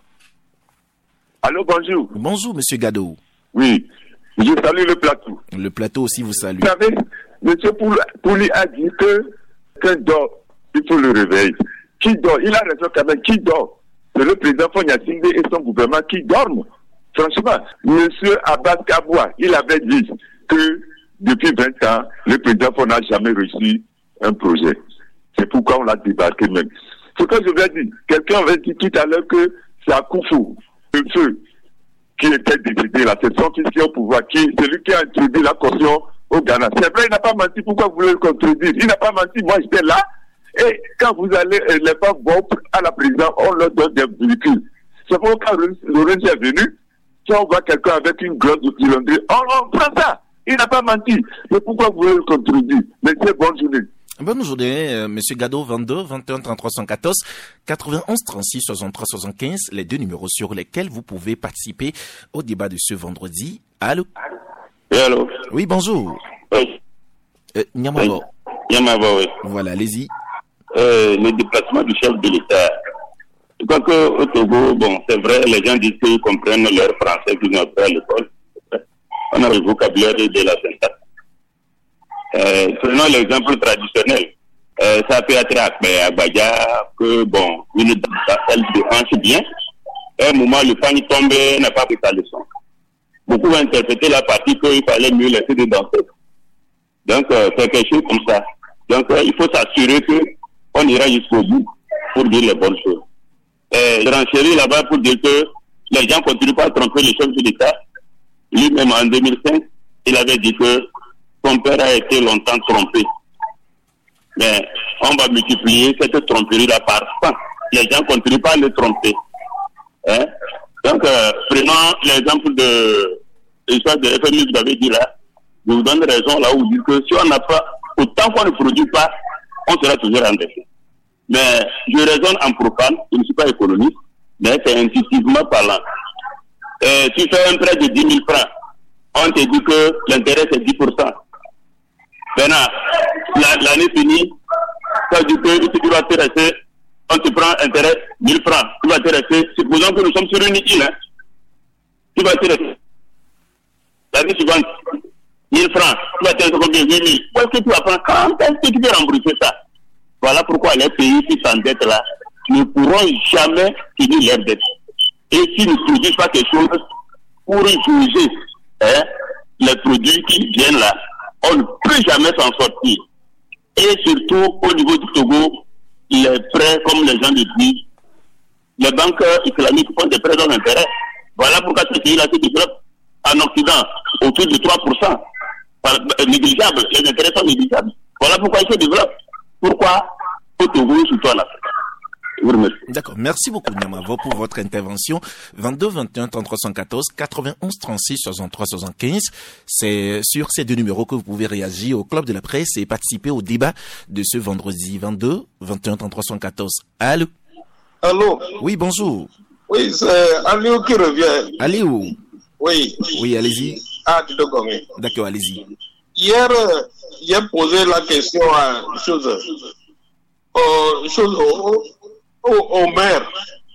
Allô, bonjour. Bonjour, monsieur Gado. Oui, je salue le plateau. Le plateau aussi vous salue. Vous savez, monsieur Pouli a dit que quelqu'un dort, il faut le réveiller. Qui dort? Il a raison quand même. Qui dort? C'est le président Fonya-Singbe et son gouvernement qui dorment. Franchement, monsieur Abbas Kaboua, il avait dit que depuis vingt ans, le président Fonya n'a jamais reçu un projet. C'est pourquoi on l'a débarqué même. Ce que je vais dire, quelqu'un avait dit tout à l'heure que c'est à Koufou. Le feu qui était décidé là, c'est son fils qui est au pouvoir, qui c'est lui qui a introduit la caution au Ghana. C'est vrai, il n'a pas menti, pourquoi vous voulez le contredire? Il n'a pas menti, moi j'étais là, et quand vous allez, les femmes vont à la présidence, on leur donne des véhicules. C'est pourquoi quand Lorenz est venu, si on voit quelqu'un avec une grosse cylindrée, on, on prend ça. Il n'a pas menti. Mais pourquoi vous voulez le contredire? Mais c'est bonne journée. Bonne journée, euh, monsieur Gado, vingt-deux vingt et un trente-trois soixante-quatorze quatre-vingt-onze trente-six soixante-trois soixante-quinze, les deux numéros sur lesquels vous pouvez participer au débat de ce vendredi. Allô? Oui, allô? Oui, bonjour. Oui. Euh, Nyamabo. Oui. Nyamabo, oui. Voilà, allez-y. Euh, le déplacement du chef de l'État. Je crois qu'au Togo, bon, c'est vrai, les gens disent qu'ils comprennent leur français qu'ils ont fait à l'école. On a le vocabulaire de la syntaxe. Euh, prenons l'exemple traditionnel. Euh, ça peut être à Badia que, bon, une dame, elle déhanche bien. À un moment, le panier tombe, n'a pas pris sa leçon. Beaucoup ont interprété la partie qu'il fallait mieux laisser de danser. Donc, euh, c'est quelque chose comme ça. Donc, euh, il faut s'assurer qu'on ira jusqu'au bout pour dire les bonnes choses. Euh, je renchéris là-bas pour dire que les gens continuent pas à tromper le chef de l'État. Lui-même, en deux mille cinq, il avait dit que son père a été longtemps trompé. Mais on va multiplier cette tromperie-là par cent. Les gens ne continuent pas à les tromper. Hein? Donc, euh, prenons l'exemple de l'histoire de F M I, vous avez dit là, je vous donne raison là où vous dites que si on n'a pas, autant qu'on ne produit pas, on sera toujours en déficit. Mais je raisonne en profane, je ne suis pas économiste, mais c'est intuitivement parlant. Euh, tu fais un prêt de dix mille francs, on te dit que l'intérêt c'est dix pour cent. Maintenant, la, l'année finie, ça veut dire que tu vas te rester, on te prend intérêt mille francs, tu vas te rester, supposons que nous sommes sur une île, hein, tu vas te rester. L'année suivante, mille francs, tu vas te rester combien? huit mille. Où est-ce que tu vas prendre? Quand est-ce que tu peux rembourser ça? Voilà pourquoi les pays qui s'endettent là ne pourront jamais finir leur dette. Et s'ils ne produisent pas quelque chose pour juger hein, les produits qui viennent là, on ne peut jamais s'en sortir. Et surtout, au niveau du Togo, les prêts, comme les gens le disent, les banques islamiques font des prêts d'intérêt. Voilà pourquoi ces pays-là se développent en Occident autour de trois pour cent. Négligeable, les intérêts sont négligeables. Voilà pourquoi ils se développent. Pourquoi au Togo, surtout en Afrique. D'accord. Merci beaucoup, Niamavo, pour votre intervention. vingt-deux vingt et un trente-trois soixante-quatorze quatre-vingt-onze trente-six soixante-trois soixante-quinze. C'est sur ces deux numéros que vous pouvez réagir au Club de la Presse et participer au débat de ce vendredi vingt-deux vingt et un trente-trois soixante-quatorze. Allô? Allô? Oui, bonjour. Oui, c'est Aliou qui revient. Aliou? Oui. Oui, allez-y. Ah, tu dois connaître. D'accord, allez-y. Hier, j'ai posé la question à chose, euh, chose au, au, au maire.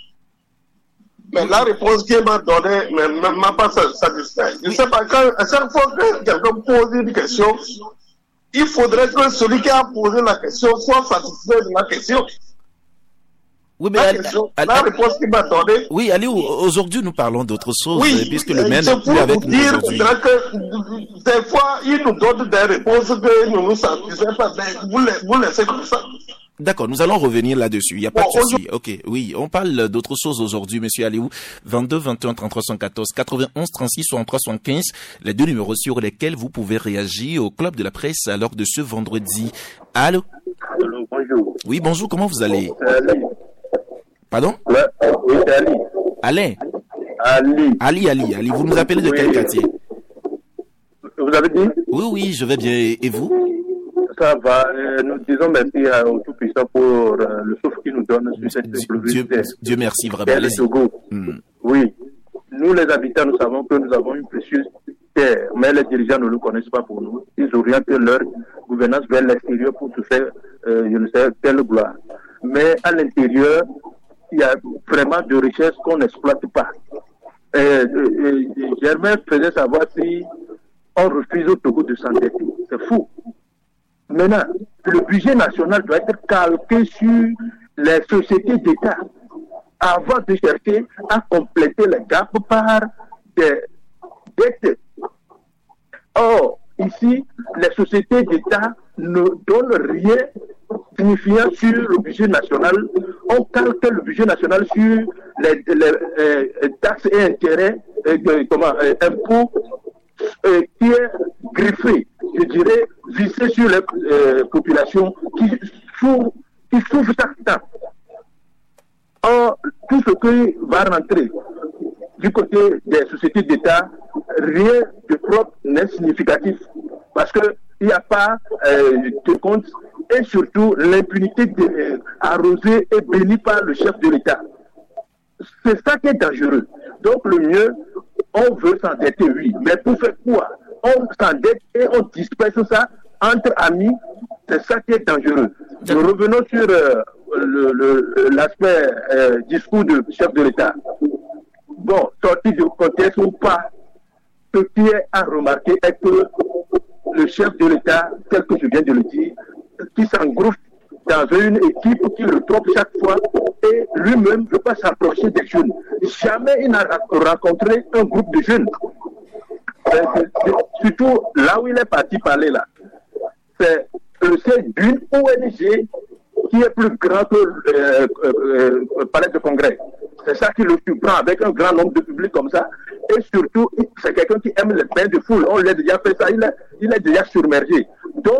Mais la réponse qu'il m'a donnée ne m'a pas satisfait. Je ne sais pas, quand, à chaque fois que quelqu'un pose une question, il faudrait que celui qui a posé la question soit satisfait de la question. Oui, mais la, allez, question, allez, la réponse qu'il m'a donnée. Oui, allez, aujourd'hui nous parlons d'autre chose, oui, puisque le maire n'est plus avec nous aujourd'hui. Que des fois, il nous donne des réponses que nous ne satisfaisons pas, mais vous, les, vous laissez comme ça. D'accord, nous allons revenir là-dessus. Il n'y a pas bon, de souci. Ok, oui, on parle d'autre chose aujourd'hui, monsieur Aliou. vingt-deux vingt et un trente-trois soixante-quatorze quatre-vingt-onze trente-six soixante-trois soixante-quinze, les deux numéros sur lesquels vous pouvez réagir au Club de la Presse à l'heure de ce vendredi. Allô? Allô, bonjour. Oui, bonjour, comment vous allez? Ali. Pardon? Ouais, oui, c'est Ali. Alain? Ali. Ali, Ali, Ali, vous nous appelez de oui. quel quartier? Vous avez dit? Oui, oui, je vais bien. Et vous? Ça va. Euh, nous disons merci à, au Tout-Puissant pour euh, le souffle qu'il nous donne sur cette Dieu, Dieu, Dieu merci, vraiment. Le Togo. Hmm. Oui. Nous, les habitants, nous savons que nous avons une précieuse terre, mais les dirigeants ne le connaissent pas pour nous. Ils orientent leur gouvernance vers l'extérieur pour se faire, euh, je ne sais, quelle gloire. Mais à l'intérieur, il y a vraiment de richesses qu'on n'exploite pas. Et, et, et, Germain faisait savoir si on refuse au Togo de s'endetter. C'est fou. Maintenant, le budget national doit être calqué sur les sociétés d'État avant de chercher à compléter les gaps par des dettes. Or, ici, les sociétés d'État ne donnent rien signifiant sur le budget national. On calque le budget national sur les, les euh, taxes et intérêts, euh, comment, euh, impôts, euh, qui est griffé, je dirais, vissé sur les euh, populations qui souffrent, qui souffrent chaque temps. Or, tout ce qui va rentrer du côté des sociétés d'État, rien de propre n'est significatif. Parce qu'il n'y a pas euh, de compte et surtout l'impunité euh, arrosée et bénie par le chef de l'État. C'est ça qui est dangereux. Donc le mieux, on veut s'endetter, oui. Mais pour faire quoi? On s'endette et on disperse ça entre amis. C'est ça qui est dangereux. Nous revenons sur euh, le, le, l'aspect euh, discours du chef de l'État. Bon, sorti du contexte ou pas, ce qui est à remarquer est que le chef de l'État, tel que je viens de le dire, qui s'engouffre dans une équipe qui le trompe chaque fois et lui-même ne veut pas s'approcher des jeunes. Jamais il n'a rencontré un groupe de jeunes. C'est, c'est, c'est, surtout là où il est parti parler là. C'est, c'est d'une O N G qui est plus grand que le euh, euh, euh, palais de congrès. C'est ça qui le surprend avec un grand nombre de public comme ça. Et surtout, c'est quelqu'un qui aime les bains de foule. On l'a déjà fait ça, il est, il est déjà submergé. Donc,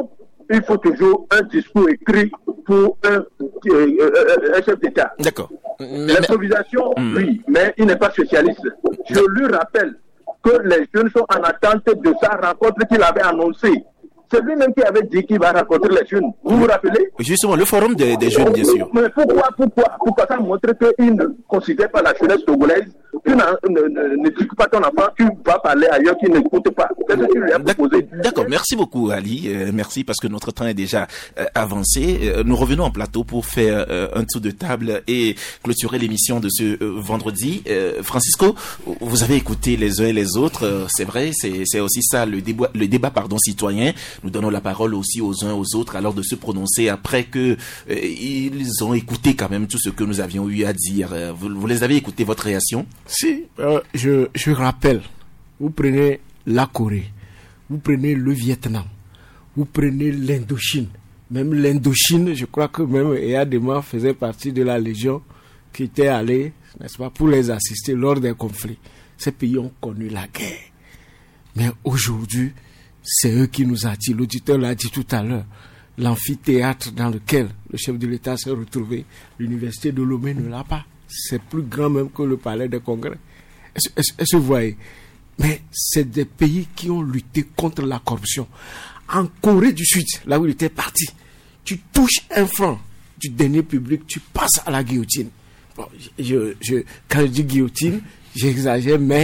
il faut toujours un discours écrit pour un, euh, un chef d'État. D'accord. L'improvisation, mais... oui, mais il n'est pas socialiste. Je lui rappelle que les jeunes sont en attente de sa rencontre qu'il avait annoncée. C'est lui-même qui avait dit qu'il va rencontrer les jeunes. Vous vous rappelez? Justement, le forum des, des jeunes, bien sûr. Mais pourquoi, pourquoi, pourquoi ça montre qu'il ne considère pas la jeunesse togolaise? Tu n'écoutes pas ton enfant, tu vas parler ailleurs, tu n'écoutes pas. C'est ce que tu lui as proposé. D'accord, merci beaucoup Ali. Euh, merci parce que notre temps est déjà euh, avancé. Euh, nous revenons en plateau pour faire euh, un tour de table et clôturer l'émission de ce euh, vendredi. Euh, Francisco, vous avez écouté les uns et les autres. Euh, c'est vrai, c'est, c'est aussi ça le débat, le débat pardon, citoyen. Nous donnons la parole aussi aux uns aux autres alors de se prononcer après que euh, ils ont écouté quand même tout ce que nous avions eu à dire. Euh, vous, vous les avez écoutés, votre réaction? Si, euh, je, je rappelle, vous prenez la Corée, vous prenez le Vietnam, vous prenez l'Indochine. Même l'Indochine, je crois que même Eyadema faisait partie de la Légion qui était allée, n'est-ce pas, pour les assister lors des conflits. Ces pays ont connu la guerre. Mais aujourd'hui, c'est eux qui nous attirent. L'auditeur l'a dit tout à l'heure. L'amphithéâtre dans lequel le chef de l'État s'est retrouvé, l'université de Lomé ne l'a pas. C'est plus grand même que le palais des congrès. Est-ce, est-ce, est-ce que vous voyez? Mais c'est des pays qui ont lutté contre la corruption. En Corée du Sud, là où il était parti, tu touches un franc du denier public, tu passes à la guillotine. Bon, je, je, quand je dis guillotine, j'exagère, mais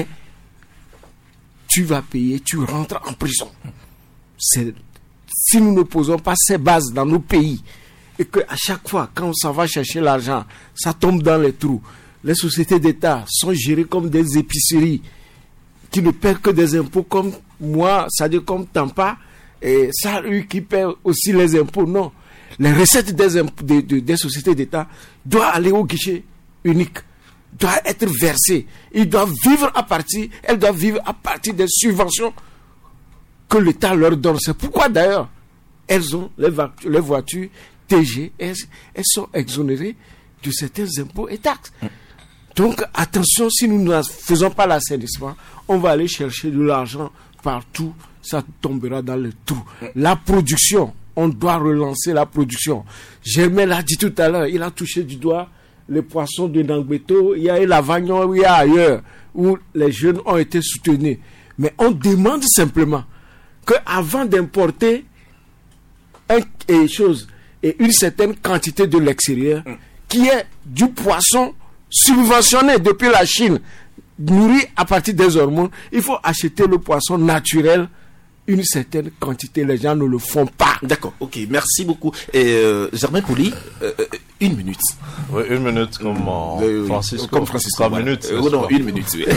tu vas payer, tu rentres en prison. C'est, si nous ne posons pas ces bases dans nos pays, et qu'à chaque fois, quand on s'en va chercher l'argent, ça tombe dans les trous. Les sociétés d'État sont gérées comme des épiceries qui ne paient que des impôts comme moi, c'est-à-dire comme Tampa, et ça, eux qui paient aussi les impôts. Non. Les recettes des, impôts, des, des, des sociétés d'État doivent aller au guichet unique, doivent être versées. Ils doivent vivre à partir, elles doivent vivre à partir des subventions que l'État leur donne. C'est pourquoi d'ailleurs, elles ont les, voitures, les voitures T G, elles, elles sont exonérées de certains impôts et taxes. Donc, attention, si nous ne faisons pas l'assainissement, on va aller chercher de l'argent partout, ça tombera dans le trou. La production, on doit relancer la production. Germain l'a dit tout à l'heure, il a touché du doigt les poissons de Nangbeto, il y a eu la Vagnon, il y a ailleurs, où les jeunes ont été soutenus. Mais on demande simplement qu'avant d'importer un, et chose, et une certaine quantité de l'extérieur, mm. qui est du poisson subventionné depuis la Chine, nourri à partir des hormones, il faut acheter le poisson naturel, une certaine quantité. Les gens ne le font pas. D'accord, ok, merci beaucoup. Et euh, Germain Pouli, euh, une minute. Oui, une minute comme euh, Francisco. Comme Francisco. Trois voilà. minutes. Euh, non, une minute, oui.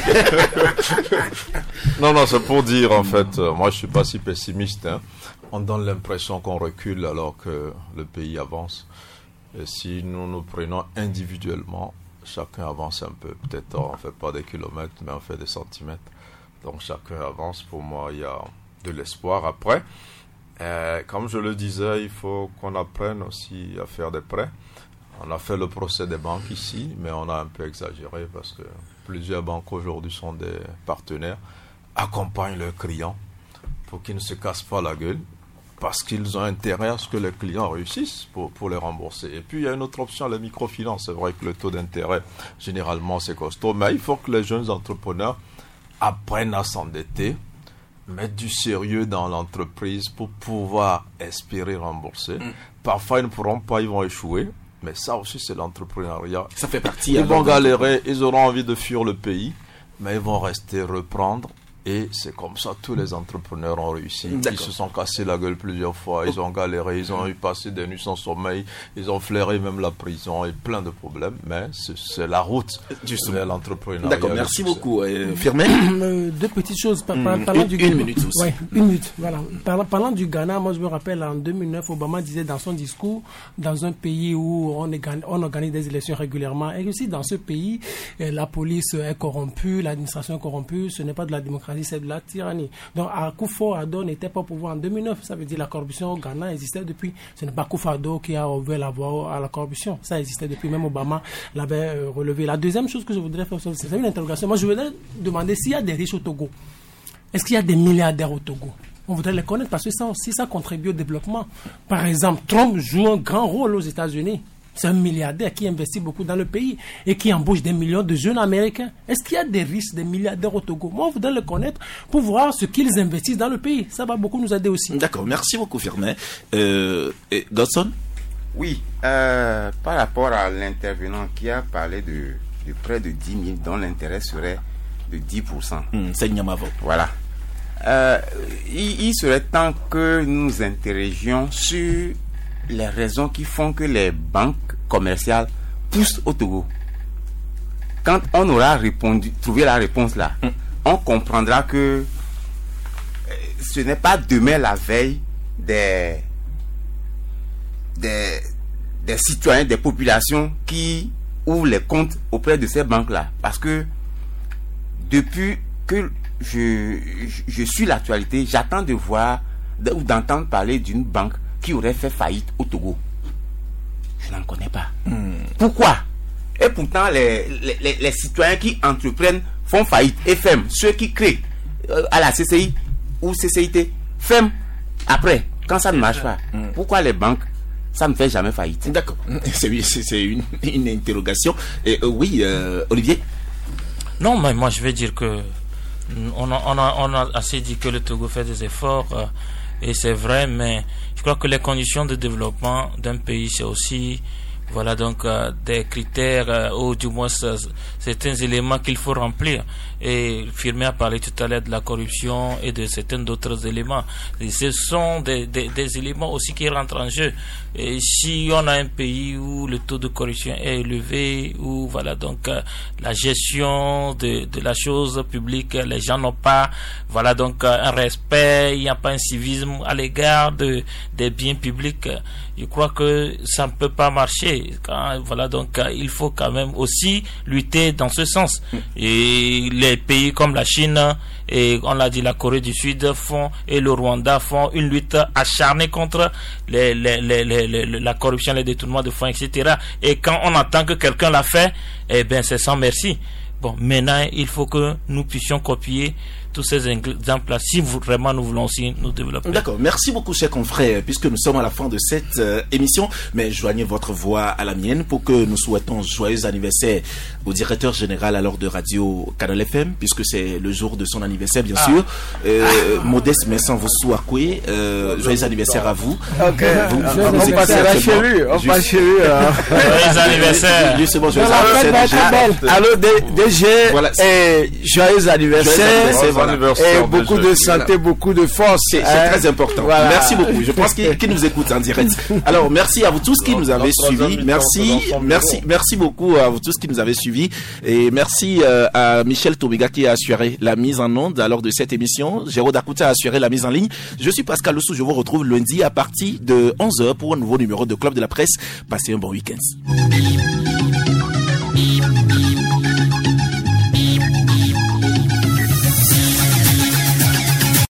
non, non, c'est pour dire, en fait, euh, moi je suis pas si pessimiste, hein. On donne l'impression qu'on recule alors que le pays avance. Et si nous nous prenons individuellement, chacun avance un peu. Peut-être on ne fait pas des kilomètres, mais on fait des centimètres. Donc chacun avance. Pour moi, il y a de l'espoir. Après, euh, comme je le disais, il faut qu'on apprenne aussi à faire des prêts. On a fait le procès des banques ici, mais on a un peu exagéré parce que plusieurs banques aujourd'hui sont des partenaires, accompagnent leurs clients pour qu'ils ne se cassent pas la gueule, parce qu'ils ont intérêt à ce que les clients réussissent pour, pour les rembourser. Et puis, il y a une autre option, la microfinance. C'est vrai que le taux d'intérêt, généralement, c'est costaud, mais il faut que les jeunes entrepreneurs apprennent à s'endetter, mettre du sérieux dans l'entreprise pour pouvoir espérer rembourser. Mm. Parfois, ils ne pourront pas, ils vont échouer, mais ça aussi, c'est l'entrepreneuriat. Ça fait partie. Ils vont galérer, ils auront envie de fuir le pays, mais ils vont rester, reprendre. Et c'est comme ça tous les entrepreneurs ont réussi. D'accord. Ils se sont cassés la gueule plusieurs fois, ils ont galéré, ils ont eu passé des nuits sans sommeil, ils ont flairé même la prison et plein de problèmes, mais c'est, c'est la route vers l'entrepreneuriat. D'accord, merci beaucoup. Euh, Firmin euh, Deux petites choses. Par, par, mmh, parlant une, du une minute aussi. Ouais, une minute, voilà. Par, parlant du Ghana, moi je me rappelle en deux mille neuf, Obama disait dans son discours, dans un pays où on, est, on organise des élections régulièrement, et aussi dans ce pays, euh, la police est corrompue, l'administration est corrompue, ce n'est pas de la démocratie, c'est de la tyrannie. Donc, Akufo-Addo n'était pas au pouvoir en deux mille neuf. Ça veut dire que la corruption au Ghana existait depuis. Ce n'est pas Akufo-Addo qui a ouvert la voie à la corruption. Ça existait depuis. Même Obama l'avait euh, relevé. La deuxième chose que je voudrais faire, c'est une interrogation. Moi, je voudrais demander s'il y a des riches au Togo. Est-ce qu'il y a des milliardaires au Togo? On voudrait les connaître parce que ça aussi, ça contribue au développement. Par exemple, Trump joue un grand rôle aux États-Unis. C'est un milliardaire qui investit beaucoup dans le pays et qui embauche des millions de jeunes Américains. Est-ce qu'il y a des risques des milliardaires au Togo? Moi, on voudrait le connaître pour voir ce qu'ils investissent dans le pays. Ça va beaucoup nous aider aussi. D'accord, merci beaucoup Firmin. Euh, Godson? Oui, euh, par rapport à l'intervenant qui a parlé de, de près de dix mille dont l'intérêt serait de dix pour cent. Mmh, c'est Nyamavo. Voilà. Euh, il, il serait temps que nous nous interrogions sur les raisons qui font que les banques commerciales poussent au Togo. Quand on aura répondu, trouvé la réponse là, mmh. on comprendra que ce n'est pas demain la veille des, des, des citoyens, des populations qui ouvrent les comptes auprès de ces banques-là. Parce que depuis que je, je, je suis l'actualité, j'attends de voir ou d'entendre parler d'une banque qui aurait fait faillite au Togo. Je n'en connais pas. Hmm. Pourquoi? Et pourtant, les, les, les citoyens qui entreprennent font faillite et ferment. Ceux qui créent euh, à la C C I ou C C I T ferment après, quand ça ne marche pas. Hmm. Pourquoi les banques, ça ne fait jamais faillite? D'accord. C'est, c'est, c'est une, une interrogation. Et, euh, oui, euh, Olivier? Non, mais moi je vais dire que on a, on a, on a assez dit que le Togo fait des efforts euh, et c'est vrai, mais je crois que les conditions de développement d'un pays, c'est aussi voilà donc euh, des critères euh, ou du moins euh, certains éléments qu'il faut remplir. Et Firmin a parlé tout à l'heure de la corruption et de certains d'autres éléments. Et ce sont des, des, des éléments aussi qui rentrent en jeu. Et si on a un pays où le taux de corruption est élevé, où voilà donc euh, la gestion de, de la chose publique, les gens n'ont pas voilà donc euh, un respect, il n'y a pas un civisme à l'égard de, des biens publics, je crois que ça ne peut pas marcher. Quand, voilà donc euh, il faut quand même aussi lutter dans ce sens. Et les pays comme la Chine et on l'a dit la Corée du Sud font et le Rwanda font une lutte acharnée contre les, les, les, les, les, la corruption, les détournements de fonds, et cetera. Et quand on entend que quelqu'un l'a fait, eh bien c'est sans merci. Bon, maintenant il faut que nous puissions copier tous ces exemples-là, si vraiment nous voulons aussi nous développer. D'accord, merci beaucoup chers confrères, puisque nous sommes à la fin de cette euh, émission, mais joignez votre voix à la mienne pour que nous souhaitons joyeux anniversaire au directeur général alors de Radio Canal F M, puisque c'est le jour de son anniversaire bien ah. sûr. Euh, ah. Modeste Messan Vossouakoué, euh, joyeux anniversaire à vous. Ok, vous, vous, on vous passera chez lui, on passe chez lui. Joyeux anniversaire. Justement, joyeux anniversaire. Allô D G, voilà. Et joyeux anniversaire. Et beaucoup de santé, beaucoup de force. C'est hein? très important. Voilà. Merci beaucoup. Je pense qu'ils qui nous écoutent en direct. Alors, merci à vous tous qui nous avez suivis. Merci, merci, merci beaucoup à vous tous qui nous avez suivis. Et merci euh, à Michel Tobiga qui a assuré la mise en onde lors de cette émission. Géraud Dakuta a assuré la mise en ligne. Je suis Pascal Oussou. Je vous retrouve lundi à partir de onze heures pour un nouveau numéro de Club de la Presse. Passez un bon week-end.